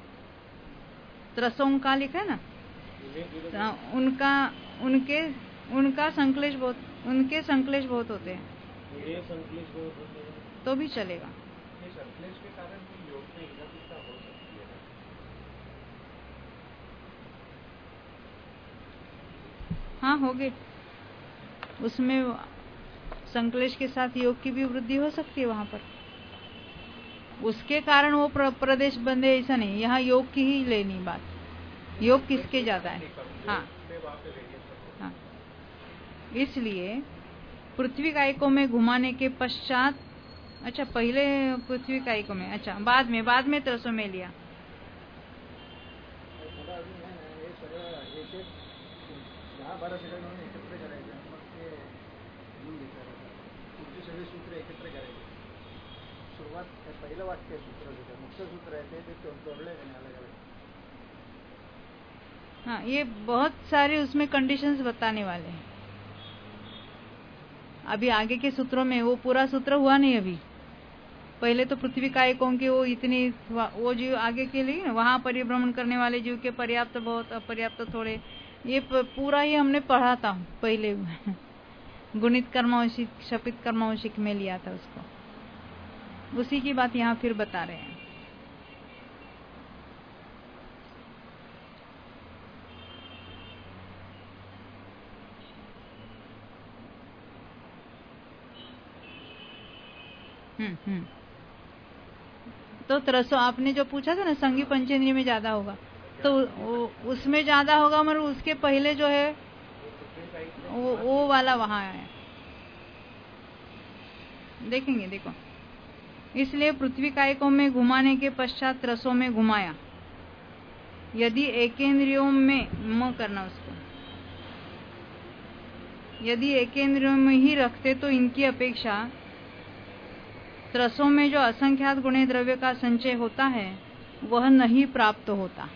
Speaker 1: त्रसों का लिखा है ना, तो उनका उनके उनका संक्लेश बहुत उनके संक्लेश बहुत होते हैं।
Speaker 3: ये संक्लेश बहुत होते हैं
Speaker 1: तो भी चलेगा।
Speaker 2: ये संक्लेश के कारण भी योग में एकाग्रता हो सकती है ना?
Speaker 1: हाँ, होगे। उसमें संक्लेश के साथ योग की भी वृद्धि हो सकती है वहां पर। उसके कारण वो प्र, प्रदेश बंधे ऐसा नहीं। यहाँ योग की ही लेनी बात। योग किसके ज्यादा है? हाँ हाँ। इसलिए पृथ्वी कायकों में घुमाने के पश्चात, अच्छा पहले पृथ्वी कायकों में, अच्छा बाद में बाद में त्रसों में लिया।
Speaker 4: थोडा अजून आहे ना, हे सगळं एक एक दहा बारा सेकंड म्हणून एकत्र करायचं आणि मग ते लिहून घ्यायचं. पुढची सगळी सूत्र एकत्र करायची. सुरुवात पहिलं वाक्य आहे सूत्राचं, मुख्य सूत्र आहे ते ते तोडलंय त्याने अलग अलग.
Speaker 1: हाँ, ये बहुत सारे उसमें कंडीशंस बताने वाले हैं। अभी आगे के सूत्रों में वो पूरा सूत्र हुआ नहीं अभी। पहले तो पृथ्वी कायकों के वो इतनी, वो जीव आगे के लिए ना, वहां परिभ्रमण करने वाले जीव के पर्याप्त बहुत, अपर्याप्त थोड़े, ये पूरा ही हमने पढ़ा था पहले गुणित कर्मांशिक शपित कर्मांशिक में लिया था उसको। उसी की बात यहाँ फिर बता रहे हैं। हम्म हम्म तो त्रसो आपने जो पूछा था ना, संगी पंचेंद्रिय में ज्यादा होगा, तो उसमें ज्यादा होगा, मगर उसके पहले जो है वो वो वाला वहां है, देखेंगे। देखो, इसलिए पृथ्वी कायकों में घुमाने के पश्चात त्रसों में घुमाया। यदि एकेंद्रियों में म करना उसको, यदि एकेंद्रियों में ही रखते तो इनकी अपेक्षा त्रसों में जो असंख्यात गुणे द्रव्य का संचय होता है वह नहीं प्राप्त होता।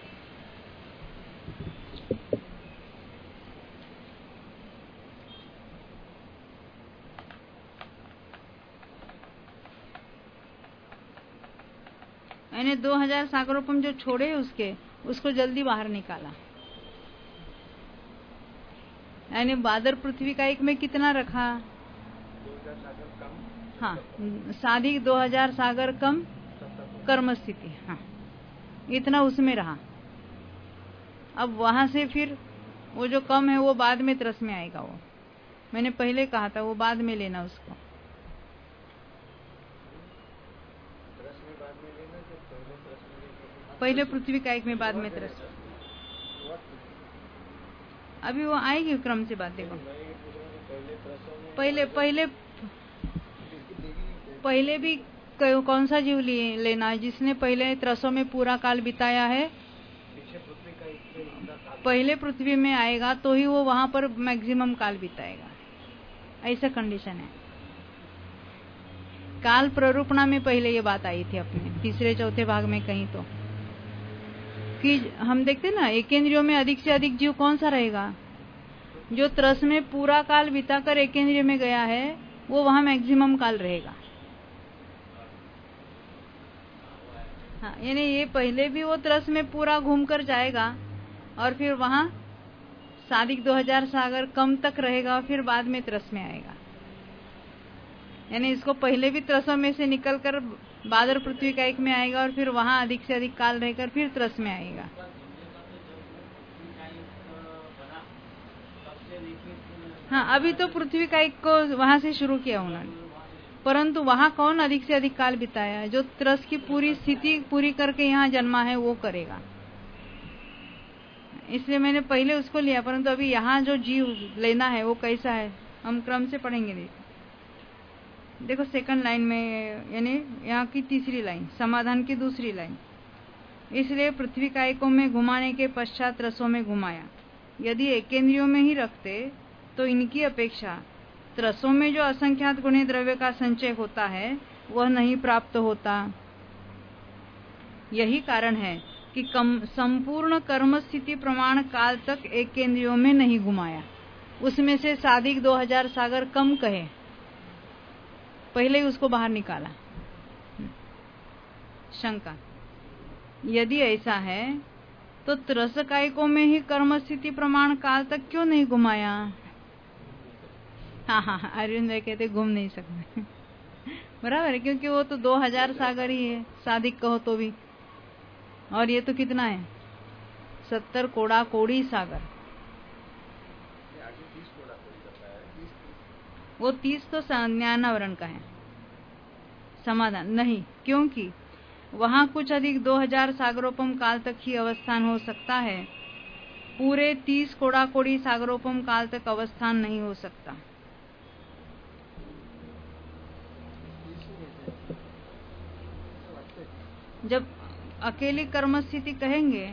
Speaker 1: यानी दो हजार सागरोपम जो छोड़े उसके, उसको जल्दी बाहर निकाला। यानी बादर पृथ्वी का एक में कितना रखा? हाँ, साधिक दो हजार सागर कम कर्म स्थिति, हाँ इतना उसमें रहा। अब वहां से फिर वो जो कम है वो बाद में त्रस में आएगा। वो मैंने पहले कहा था, वो बाद में लेना उसको। पहले पृथ्वी का एक में, बाद में त्रस। अभी वो आएगी क्रम से बात। देखो, पहले पहले पहले भी कौन सा जीव लिए लेना है जिसने पहले त्रसों में पूरा काल बिताया है? पहले पृथ्वी में आएगा तो ही वो वहां पर मैक्सिमम काल बिताएगा, ऐसा कंडीशन है। काल प्ररूपणा में पहले ये बात आई थी अपने तीसरे चौथे भाग में कहीं, तो कि हम देखते ना एकेंद्रियों में अधिक से अधिक जीव कौन सा रहेगा? जो त्रस में पूरा काल बिताकर एकेंद्रिय में गया है वो वहां मैक्सिमम काल रहेगा। हाँ, यानी ये पहले भी वो त्रस में पूरा घूमकर जाएगा और फिर वहां साधिक दो हजार सागर कम तक रहेगा और फिर बाद में त्रस में आएगा। यानी इसको पहले भी त्रसों में से निकलकर बादर पृथ्वी का एक में आएगा और फिर वहां अधिक से अधिक काल रहकर फिर त्रस में आएगा। हाँ, अभी तो पृथ्वी का एक को वहां से शुरू किया उन्होंने, परंतु वहां कौन अधिक से अधिक काल बिताया है? जो त्रस की पूरी स्थिति पूरी करके यहाँ जन्मा है वो करेगा। इसलिए मैंने पहले उसको लिया, परंतु अभी यहाँ जो जीव लेना है वो कैसा है हम क्रम से पढ़ेंगे। देखो देखो सेकंड लाइन में, यानी यहाँ की तीसरी लाइन, समाधान की दूसरी लाइन, इसलिए पृथ्वी कायिकों में घुमाने के पश्चात रसों में घुमाया। यदि एकेंद्रियों में ही रखते तो इनकी अपेक्षा त्रसों में जो असंख्यात गुणे द्रव्य का संचय होता है वह नहीं प्राप्त होता। यही कारण है कि कम संपूर्ण कर्म स्थिति प्रमाण काल तक एकेंद्रियों में नहीं घुमाया। उसमें से साधिक दो हजार सागर कम कहे, पहले ही उसको बाहर निकाला। शंका, यदि ऐसा है तो त्रस कायिकों में ही कर्म स्थिति प्रमाण काल तक क्यों नहीं घुमाया? हाँ हाँ अरविंद भाई कहते घूम नहीं सकते। बराबर है, क्योंकि वो तो दो हजार सागर ही है, साधिक कहो तो भी। और ये तो कितना है, सत्तर कोड़ा कोड़ी सागर। वो तीस तो ज्ञानावरण का है। समाधान नहीं, क्योंकि वहां कुछ अधिक दो हजार सागरोपम काल तक ही अवस्थान हो सकता है, पूरे तीस कोड़ा कोड़ी सागरोपम काल तक अवस्थान नहीं हो सकता। जब अकेली कर्म स्थिति कहेंगे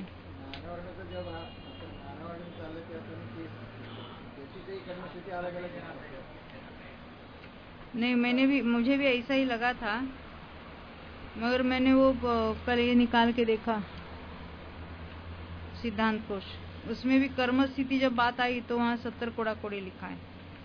Speaker 1: नहीं, मैंने भी मुझे भी ऐसा ही लगा था, मगर मैंने वो कल ये निकाल के देखा सिद्धांत कोश, उसमें भी कर्म स्थिति जब बात आई तो वहाँ सत्तर कोड़ा कोड़ी लिखा है।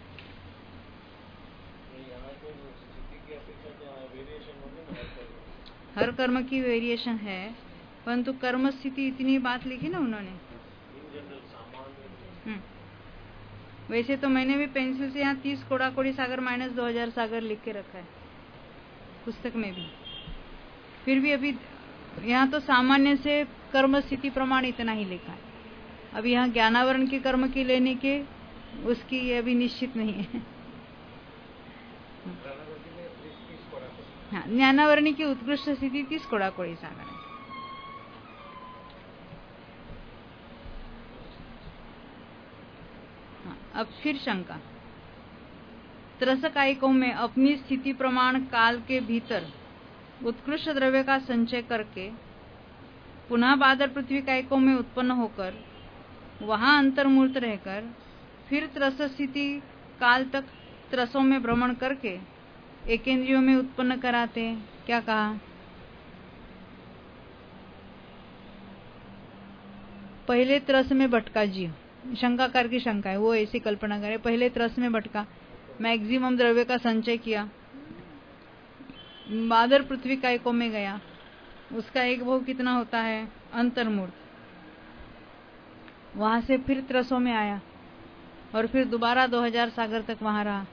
Speaker 1: हर कर्म की वेरिएशन है, परंतु कर्म स्थिति इतनी बात लिखी ना उन्होंने। वैसे तो मैंने भी पेंसिल से यहाँ तीस कोड़ा कोड़ी सागर माइनस दो हजार सागर लिख के रखा है पुस्तक में भी। फिर भी अभी यहाँ तो सामान्य से कर्म स्थिति प्रमाण इतना ही लिखा है। अभी यहाँ ज्ञानावरण के कर्म की लेने के उसकी ये अभी निश्चित नहीं है। हाँ, ज्ञानावरणी की उत्कृष्ट स्थिति तीस कोड़ा कोड़ी सागर है। हाँ, अब फिर शंका, त्रस कायिकों में अपनी स्थिति प्रमाण काल के भीतर उत्कृष्ट द्रव्य का संचय करके पुनः बादल पृथ्वी कायिकों में उत्पन्न होकर वहां अंतर्मूर्त रहकर फिर त्रस स्थिति काल तक त्रसों में भ्रमण करके एकेंद्रियों में उत्पन्न कराते। क्या कहा? पहले त्रस में भटका जीव, शंकाकार की शंका है, वो ऐसी कल्पना करे, पहले त्रस में भटका, मैक्सिमम द्रव्य का संचय किया, बादर पृथ्वी कायिकों में गया, उसका एक भोग कितना होता है, अंतर्मूर्त, वहां से फिर त्रसों में आया और फिर दोबारा दो हजार सागर तक वहां रहा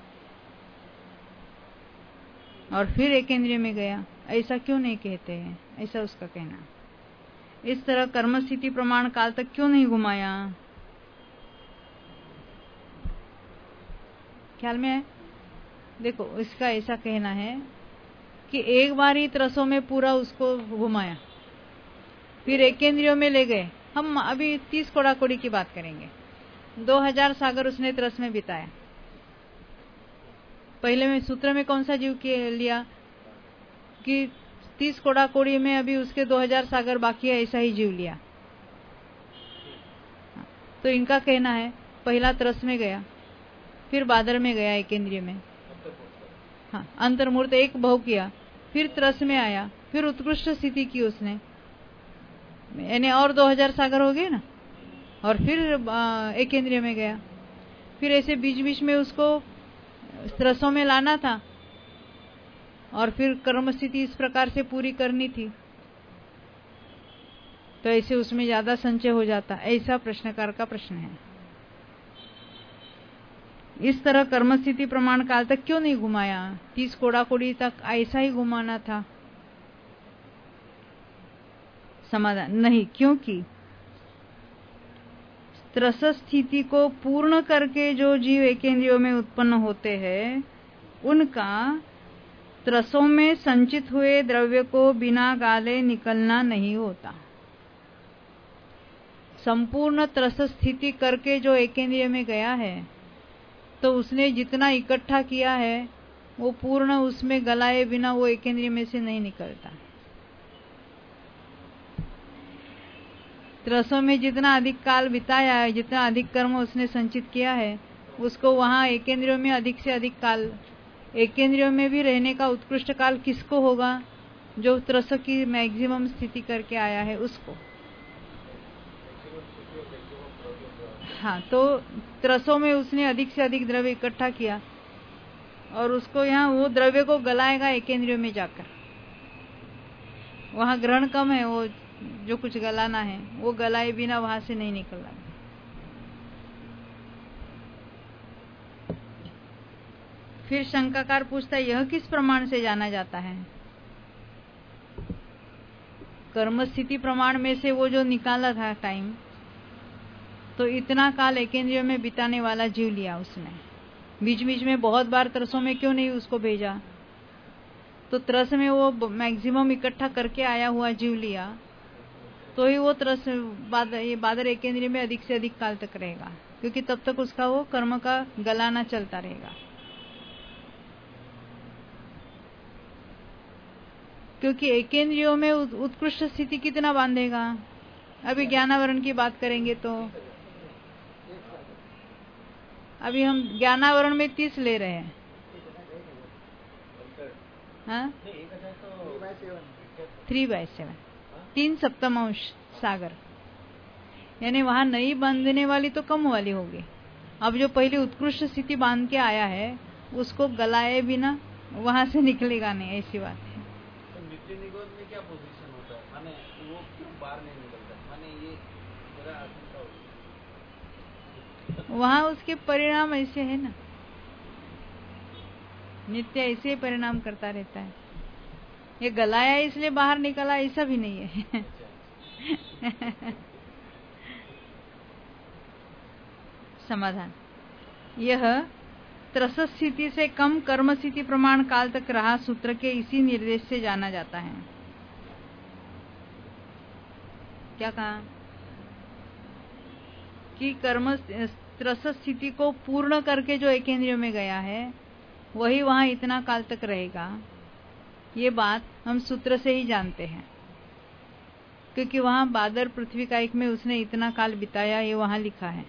Speaker 1: और फिर एकेंद्रिय में गया। ऐसा क्यों नहीं कहते हैं? ऐसा उसका कहना। इस तरह कर्म स्थिति प्रमाण काल तक क्यों नहीं घुमाया? ख्याल में है? देखो, इसका ऐसा कहना है कि एक बार ही त्रसों में पूरा उसको घुमाया, फिर एकेंद्रियों में ले गए। हम अभी तीस कोड़ा कोड़ी की बात करेंगे। दो हजार सागर उसने त्रस में बिताया। पहले में सूत्र में कौन सा जीव के लिया कि तीस कोड़ा कोड़ी में अभी उसके दो हजार सागर बाकी है, ऐसा ही जीव लिया। तो इनका कहना है पहला त्रस में गया, फिर बादल में गया एकेंद्रिय में, हाँ अंतर्मूर्त एक भव किया, फिर त्रस में आया, फिर उत्कृष्ट स्थिति की उसने, यानी और दो हजार सागर हो गए ना, और फिर एकेंद्रिय में गया। फिर ऐसे बीच बीच में उसको त्रसों में लाना था और फिर कर्म स्थिति इस प्रकार से पूरी करनी थी, तो ऐसे उसमें ज्यादा संचय हो जाता। ऐसा प्रश्नकार का प्रश्न है। इस तरह कर्म स्थिति प्रमाण काल तक क्यों नहीं घुमाया? तीस कोड़ा कोड़ी तक ऐसा ही घुमाना था। समाधान नहीं, क्योंकि त्रस स्थिति को पूर्ण करके जो जीव एकेंद्रियों में उत्पन्न होते हैं, उनका त्रसों में संचित हुए द्रव्य को बिना गाले निकलना नहीं होता। संपूर्ण त्रस स्थिति करके जो एकेंद्रिय में गया है, तो उसने जितना इकट्ठा किया है वो पूर्ण उसमें गलाए बिना वो एकेंद्रिय में से नहीं निकलता। त्रसों में जितना अधिक काल बिताया है, जितना अधिक कर्म उसने संचित किया है, उसको वहाँ एकेंद्रियों में अधिक से अधिक काल, एकेंद्रियों में भी रहने का उत्कृष्ट काल किसको होगा? जो त्रसों की मैक्सिमम स्थिति करके आया है उसको। हाँ, तो त्रसों में उसने अधिक से अधिक द्रव्य इकट्ठा किया और उसको यहाँ वो द्रव्य को गलाएगा एकेंद्रियों में जाकर। वहाँ ग्रहण कम है, वो जो कुछ गलाना है वो गलाए बिना वहां से नहीं निकलना। फिर शंकाकार पूछता है, यह किस प्रमाण से जाना जाता है? कर्म स्थिति प्रमाण में से वो जो निकाला था टाइम, तो इतना काल एकेंद्रियों में बिताने वाला जीव लिया उसने। बीच बीच में बहुत बार त्रसों में क्यों नहीं उसको भेजा? तो त्रस में वो मैक्सिमम इकट्ठा करके आया हुआ जीव लिया, तो ही वो त्रस बादर, ये बादर एकेंद्रिय में अधिक से अधिक काल तक रहेगा, क्योंकि तब तक उसका वो कर्म का गलाना चलता रहेगा। क्योंकि एकेंद्रियों में उत्कृष्ट स्थिति कितना बांधेगा? अभी ज्ञानावरण की बात करेंगे तो अभी हम ज्ञानावरण में तीस ले रहे हैं। हाँ, थ्री बाय सेवन, तीन सप्तमांश सागर, यानी वहां नई बांधने वाली तो कम वाली होगी। अब जो पहले उत्कृष्ट स्थिति बांध के आया है उसको गलाए बिना वहां से निकलेगा नहीं, ऐसी बात है।
Speaker 2: तो नित्य निगोद में क्या पोजीशन होता है? माने वो क्यों बाहर नहीं निकलता? माने ये मेरा आशंका होती है।
Speaker 1: वहां उसके परिणाम ऐसे है ना, नित्य ऐसे परिणाम करता रहता है। ये गलाया इसलिए बाहर निकला ऐसा भी नहीं है। समाधान, यह त्रस स्थिति से कम कर्म स्थिति प्रमाण काल तक रहा सूत्र के इसी निर्देश से जाना जाता है। क्या कहा कि कर्म त्रस स्थिति को पूर्ण करके जो एकेंद्रियों में गया है वही वहां इतना काल तक रहेगा। ये बात हम सूत्र से ही जानते हैं, क्योंकि वहां बादर पृथ्वी कायिक में उसने इतना काल बिताया, ये वहां लिखा है।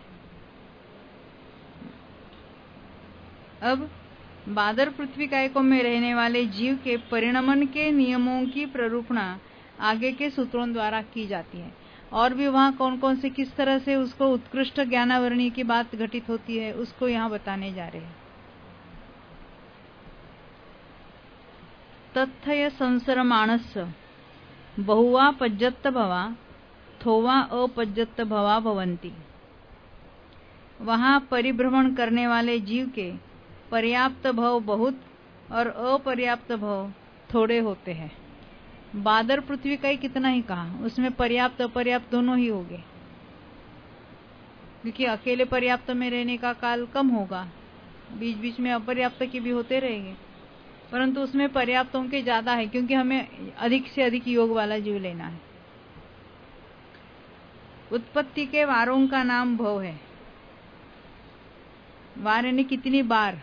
Speaker 1: अब बादर पृथ्वी कायिकों में रहने वाले जीव के परिणमन के नियमों की प्ररूपणा आगे के सूत्रों द्वारा की जाती है, और भी वहां कौन कौन से किस तरह से उसको उत्कृष्ट ज्ञानावरणी की बात घटित होती है उसको यहाँ बताने जा रहे हैं। तथ्य संसरमाणस्य बहुवा पज्जत्त भवा थोवा अपज्जत्त भवा भवन्ति। वहां परिभ्रमण करने वाले जीव के पर्याप्त भव बहुत और अपर्याप्त भव थोड़े होते हैं। बादर पृथ्वी का ही कितना ही कहा, उसमें पर्याप्त अपर्याप्त दोनों ही होंगे, क्योंकि अकेले पर्याप्त में रहने का काल कम होगा, बीच बीच में अपर्याप्त के भी होते रहेंगे, परंतु उसमें पर्याप्तों के ज्यादा है, क्योंकि हमें अधिक से अधिक योग वाला जीव लेना है। उत्पत्ति के वारों का नाम भव है। वार यानी कितनी बार,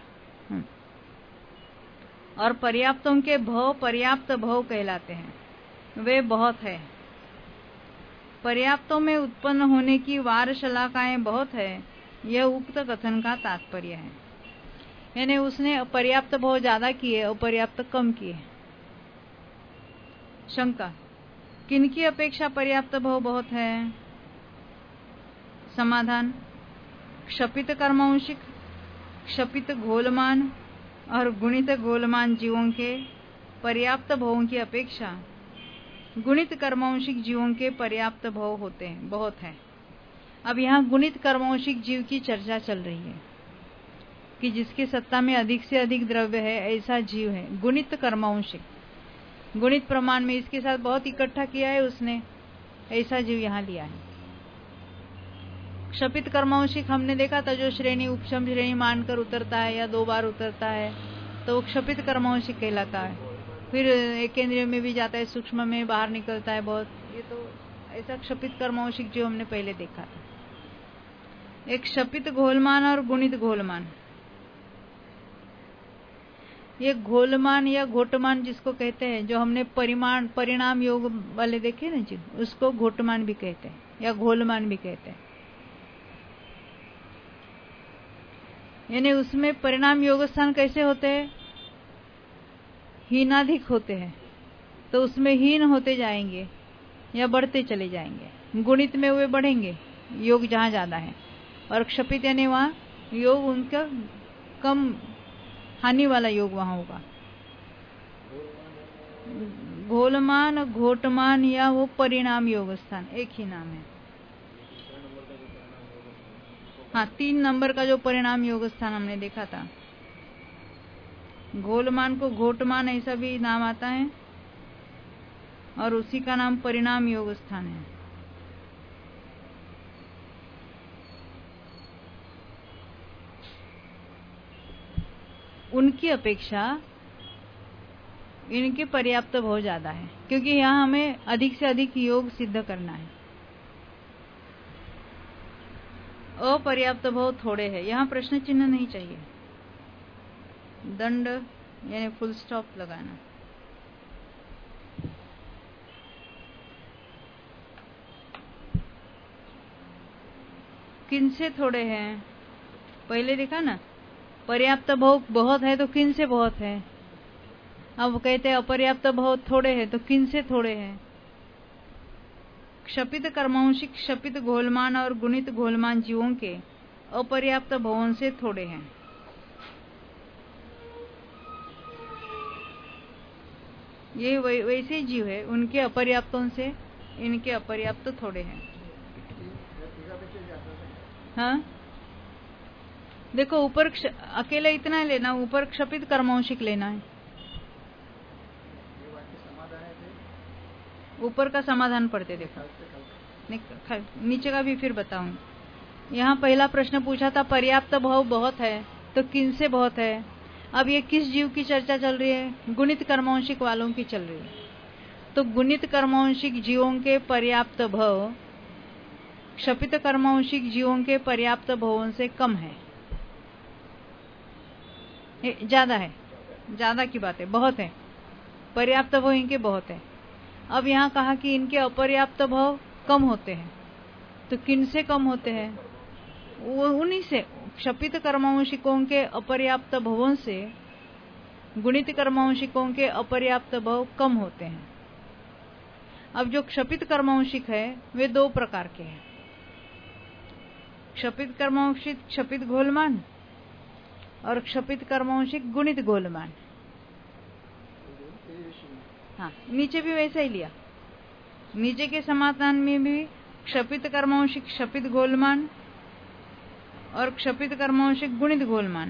Speaker 1: और पर्याप्तों के भव पर्याप्त भव कहलाते हैं, वे बहुत है। पर्याप्तों में उत्पन्न होने की वार शलाकाएं बहुत है, यह उक्त कथन का तात्पर्य है। यानी उसने अपर्याप्त भव ज्यादा किए, अपर्याप्त कम किए। शंका, किनकी अपेक्षा पर्याप्त भव बहुत है? समाधान, क्षपित कर्मांशिक, क्षपित घोलमान और गुणित घोलमान जीवों के पर्याप्त भवों की अपेक्षा गुणित कर्मांशिक जीवों के पर्याप्त भव होते हैं, बहुत है। अब यहाँ गुणित कर्मांशिक जीव की चर्चा चल रही है कि जिसकी सत्ता में अधिक से अधिक द्रव्य है, ऐसा जीव है गुणित कर्मांशिक। गुणित प्रमाण में इसके साथ बहुत इकट्ठा किया है उसने, ऐसा जीव यहाँ लिया है। क्षपित कर्मांशिक हमने देखा था, जो श्रेणी उपशम श्रेणी मानकर उतरता है या दो बार उतरता है तो वो क्षपित कर्मांशिक कहलाता है। फिर एकेंद्रिय में भी जाता है, सूक्ष्म में बाहर निकलता है बहुत, ये तो ऐसा क्षपित कर्मांशिक जो हमने पहले देखा था। एक क्षपित घोलमान और गुणित घोलमान, ये घोलमान या घोटमान जिसको कहते हैं, जो हमने परिमाण परिणाम योग वाले देखे ना जी, उसको घोटमान भी कहते हैं या घोलमान भी कहते हैं। यानी उसमें परिणाम योग स्थान कैसे होते हैं? हीनाधिक होते हैं, तो उसमें हीन होते जाएंगे या बढ़ते चले जाएंगे। गुणित में वे बढ़ेंगे योग जहां ज्यादा है, और क्षपित यानी वहां योग उनका कम हानि वाला योग वहां होगा। घोलमान, घोटमान या वो परिणाम योग स्थान एक ही नाम है। हाँ, तीन नंबर का जो परिणाम योग स्थान हमने देखा था, घोलमान को घोटमान ऐसा भी नाम आता है और उसी का नाम परिणाम योग स्थान है। उनकी अपेक्षा इनके पर्याप्त बहुत ज्यादा है, क्योंकि यहाँ हमें अधिक से अधिक योग सिद्ध करना है। अपर्याप्त भाव थोड़े है, यहाँ प्रश्न चिन्ह नहीं चाहिए, दंड यानी फुल स्टॉप लगाना। किन से थोड़े हैं? पहले देखा ना, पर्याप्त भाव बहुत है तो किन से बहुत है। अब कहते हैं अपर्याप्त भाव थोड़े हैं तो किन से थोड़े हैं। क्षपित कर्मांशिक क्षपित घोलमान और गुणित घोलमान जीवों के अपर्याप्त भावों से थोड़े हैं। ये वैसे जीव है, उनके अपर्याप्तों से इनके अपर्याप्त थोड़े हैं। हाँ, देखो ऊपर अकेला इतना लेना, ऊपर क्षपित कर्मांशिक लेना है। ऊपर का समाधान पढ़ते देखो, नीचे का भी फिर बताऊं। यहाँ पहला प्रश्न पूछा था पर्याप्त भाव बहुत है तो किन से बहुत है। अब ये किस जीव की चर्चा चल रही है? गुणित कर्मांशिक वालों की चल रही है। तो गुणित कर्मांशिक जीवों के पर्याप्त भाव क्षपित कर्मांशिक जीवों के पर्याप्त भावों से कम है, ज्यादा है, ज्यादा की बात है, बहुत है। पर्याप्त भाव इनके बहुत है। अब यहाँ कहा कि इनके अपर्याप्त भाव कम होते हैं, तो किन से कम होते हैं? वो उन्हीं से, क्षपित कर्मांशिकों के अपर्याप्त भावों से गुणित कर्मांशिकों के अपर्याप्त भाव कम होते हैं। अब जो क्षपित कर्मांशिक है वे दो प्रकार के हैं, क्षपित कर्मांशिक क्षपित घोलमान और क्षपित कर्मांशिक गुणित घोलमान। हाँ, नीचे भी वैसा ही लिया। नीचे के समाधान में भी क्षपित कर्मांशिक क्षपित घोलमान और क्षपित कर्मांशिक गुणित घोलमान।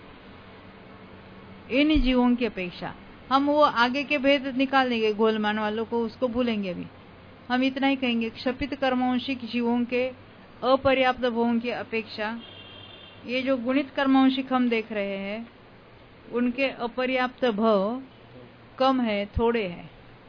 Speaker 1: इन जीवों की अपेक्षा हम वो आगे के भेद निकाल देंगे, घोलमान वालों को उसको भूलेंगे। अभी हम इतना ही कहेंगे, क्षपित कर्मांशिक जीवों के अपर्याप्त भावों की अपेक्षा ये जो गुणित कर्मांशिक हम देख रहे हैं उनके अपर्याप्त भाव कम है, थोड़े हैं।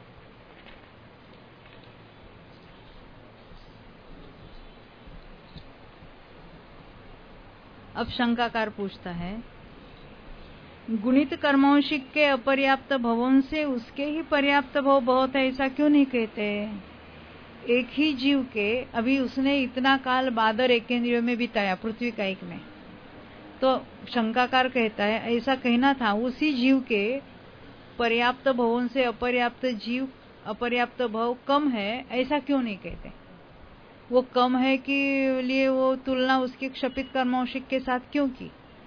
Speaker 1: अब शंकाकार पूछता है, गुणित कर्मांशिक के अपर्याप्त भवों से उसके ही पर्याप्त भाव बहुत है, ऐसा क्यों नहीं कहते? एक ही जीव के, अभी उसने इतना काल बादर एकेंद्रियों में बिताया पृथ्वी का एक में, तो शंकाकार कहता है ऐसा कहना था उसी जीव के पर्याप्त भवों से अपर्याप्त जीव अपर्याप्त भाव कम है, ऐसा क्यों नहीं कहते? वो कम है कि लिए वो तुलना उसके क्षपित कर्मांशिक के साथ क्यों की?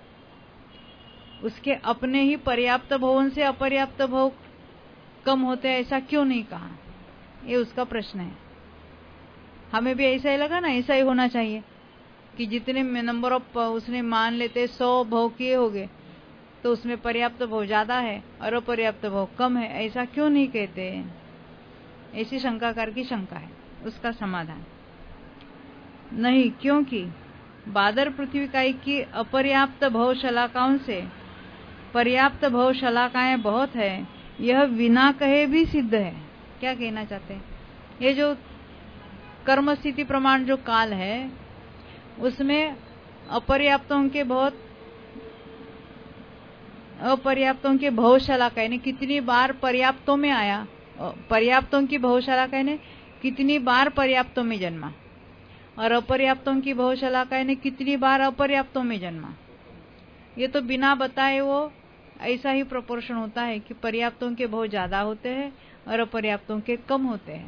Speaker 1: उसके अपने ही पर्याप्त भवों से अपर्याप्त भाव कम होते हैं, ऐसा क्यों नहीं कहा? ये उसका प्रश्न है। हमें भी ऐसा ही लगा ना, ऐसा ही होना चाहिए कि जितने नंबर ऑफ उसने मान लेते सौ भाव किए होंगे तो उसमें पर्याप्त भाव ज्यादा है और अपर्याप्त भाव कम है, ऐसा क्यों नहीं कहते? ऐसी शंकाकार की शंका है। उसका समाधान नहीं, क्योंकि बादर पृथ्वीकाई की अपर्याप्त भव शलाकाओं से पर्याप्त भव शलाकाएं बहुत है, यह बिना कहे भी सिद्ध है। क्या कहना चाहते हैं? ये जो कर्म स्थिति प्रमाण जो काल है उसमें अपर्याप्तों के बहुत अपर्याप्तों के बहुशाला कहने कितनी बार पर्याप्तों में आया, पर्याप्तों की बहुशाला कहने कितनी बार पर्याप्तों में जन्मा, और अपर्याप्तों की बहुशाला कहने कितनी बार अपर्याप्तों में जन्मा। ये तो बिना बताए वो ऐसा ही प्रोपोर्शन होता है कि पर्याप्तों के बहुत ज्यादा होते हैं और अपर्याप्तों के कम होते हैं।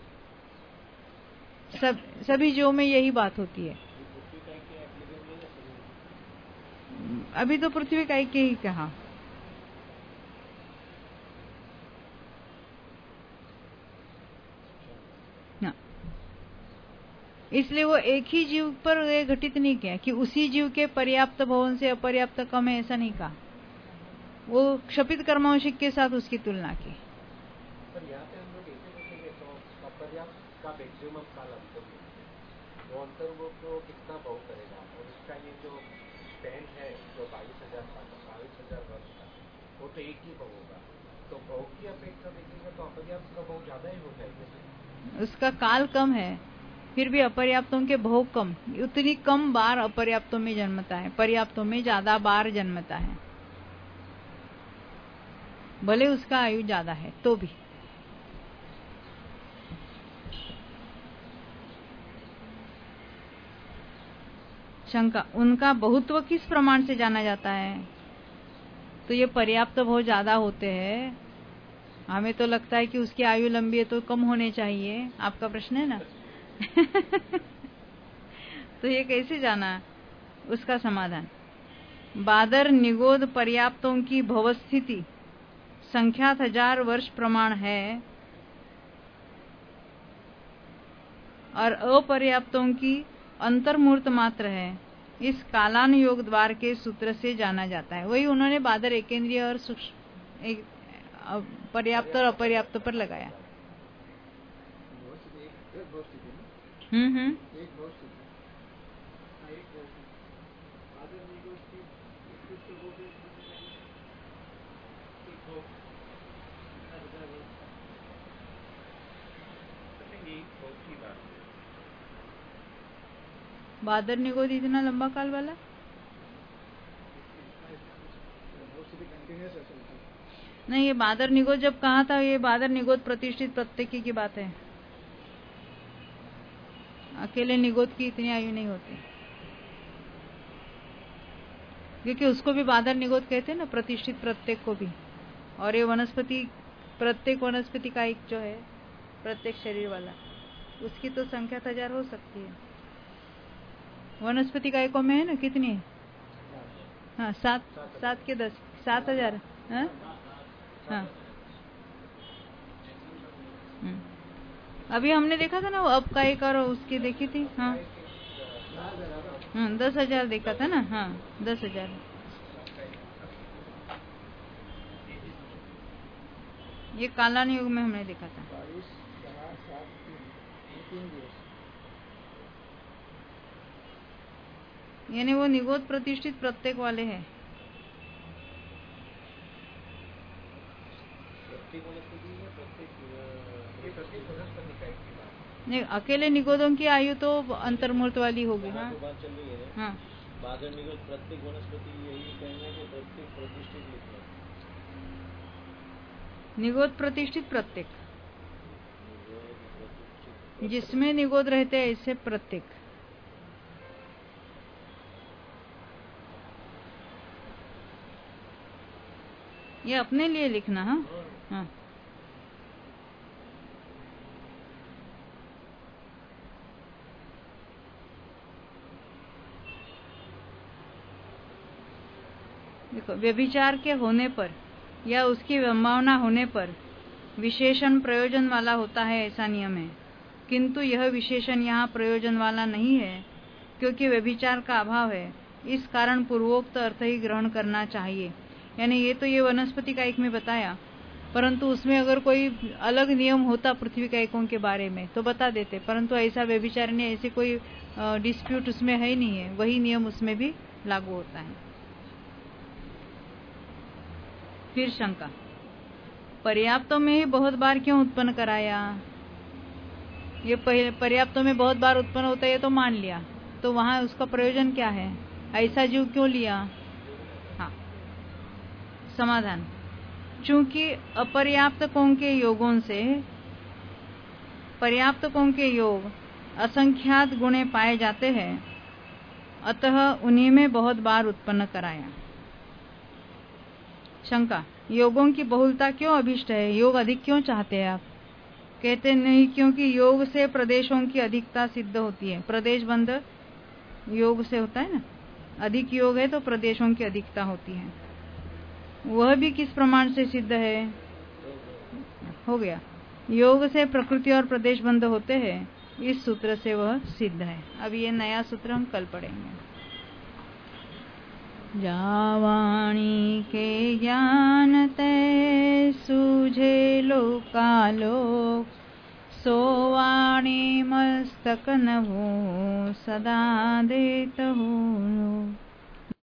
Speaker 1: सब सभी जीवों में यही बात होती है। अभी तो पृथ्वी का एक ही कहा। ना इसलिए वो एक ही जीव पर ये घटित नहीं किया कि उसी जीव के पर्याप्त भवन से अपर्याप्त कम है, ऐसा नहीं कहा। वो क्षपित कर्मांशिक के साथ उसकी तुलना की।
Speaker 2: पर यहाँ पे हम लोग ऐसे देखेंगे तो अपर्याप्त का मैक्सिमम काल अंतर वो अंतर वो तो कितना बहु करेगा, और उसका ये जो स्पैन है जो बाईस हजार का बाईस हजार वर्ष का, वो तो एक ही बहु होगा। तो बहु की अपेक्षा देखेंगे तो अपर्याप्त का बहु ज्यादा ही हो जाएगा।
Speaker 1: उसका काल कम है, फिर भी अपर्याप्तों के बहु कम, उतनी कम बार अपर्याप्तों में जन्मता है, पर्याप्तों में ज्यादा बार जन्मता है, भले उसका आयु ज्यादा है तो भी। शंका, उनका बहुत्व किस प्रमाण से जाना जाता है? तो ये पर्याप्त बहुत ज्यादा होते हैं, हमें तो लगता है कि उसकी आयु लंबी है तो कम होने चाहिए। आपका प्रश्न है ना? तो ये कैसे जाना? उसका समाधान, बादर निगोद पर्याप्तों की भवस्थिति संख्यात हजार वर्ष प्रमाण है और अपर्याप्तों की अंतर्मूर्त मात्र है, इस कालानुयोग द्वार के सूत्र से जाना जाता है। वही उन्होंने बादर एकेंद्रीय और सूक्ष्म एक पर्याप्त और अपर्याप्त पर लगाया। हम्म हम्म बादर निगोद इतना लंबा काल वाला नहीं। ये बादर निगोद जब कहा था, ये बादर निगोद प्रतिष्ठित प्रत्येकी की बात है। अकेले निगोद की इतनी आयु नहीं होती, क्योंकि उसको भी बादर निगोद कहते हैं ना, प्रतिष्ठित प्रत्येक को भी। और ये वनस्पति, प्रत्येक वनस्पति का एक जो है प्रत्येक शरीर वाला, उसकी तो संख्या हजार हो सकती है। वनस्पति का एकों में है ना, कितनी है? हाँ, सात सात के दस, सात हजार। हाँ हाँ अभी हमने देखा था ना, वो अब का एक और उसकी देखी थी। हाँ हाँ दस हजार देखा था ना। हाँ दस हजार ये कालान युग में हमने देखा था। यानी वो निगोद प्रतिष्ठित प्रत्येक वाले हैं। नहीं, अकेले निगोदों की आयु तो अंतर्मूर्त वाली होगी। हाँ हाँ
Speaker 3: बादर निगोद प्रत्येक वनस्पति, यही कहने के प्रत्येक प्रतिष्ठित लिखना,
Speaker 1: निगोद प्रतिष्ठित प्रत्येक, जिसमें निगोद रहते हैं इससे प्रत्येक। ये अपने लिए लिखना। हाँ हाँ देखो, व्यभिचार के होने पर या उसकी संभावना होने पर विशेषण प्रयोजन वाला होता है, ऐसा नियम है। किंतु यह विशेषण यहाँ प्रयोजन वाला नहीं है, क्योंकि व्यभिचार का अभाव है। इस कारण पूर्वोक्त अर्थ ही ग्रहण करना चाहिए। यानी ये तो ये वनस्पति का एक में बताया, परंतु उसमें अगर कोई अलग नियम होता पृथ्वी का एकों के बारे में तो बता देते, परंतु ऐसा व्यभिचार ने ऐसे कोई डिस्प्यूट उसमें है ही नहीं है, वही नियम उसमें भी लागू होता है। फिर शंका, पर्याप्तों में ही बहुत बार क्यों उत्पन्न कराया? ये पर्याप्तों में बहुत बार उत्पन्न होता है ये तो मान लिया, तो वहां उसका प्रयोजन क्या है? ऐसा जीव क्यों लिया? हाँ समाधान, चूंकि अपर्याप्तकों के योगों से पर्याप्तकों के योग असंख्यात गुणे पाए जाते हैं, अतः उन्हीं में बहुत बार उत्पन्न कराया। शंका, योगों की बहुलता क्यों अभिष्ट है? योग अधिक क्यों चाहते हैं आप? कहते नहीं, क्योंकि योग से प्रदेशों की अधिकता सिद्ध होती है। प्रदेश बंध योग से होता है ना, अधिक योग है तो प्रदेशों की अधिकता होती है। वह भी किस प्रमाण से सिद्ध है? हो गया, योग से प्रकृति और प्रदेश बंध होते हैं, इस सूत्र से वह सिद्ध है। अब ये नया सूत्र हम कल पढ़ेंगे। जावाणी के ज्ञान ते सूझे लोकालोक, सोवाणी मस्तक नभो सदा देत हो।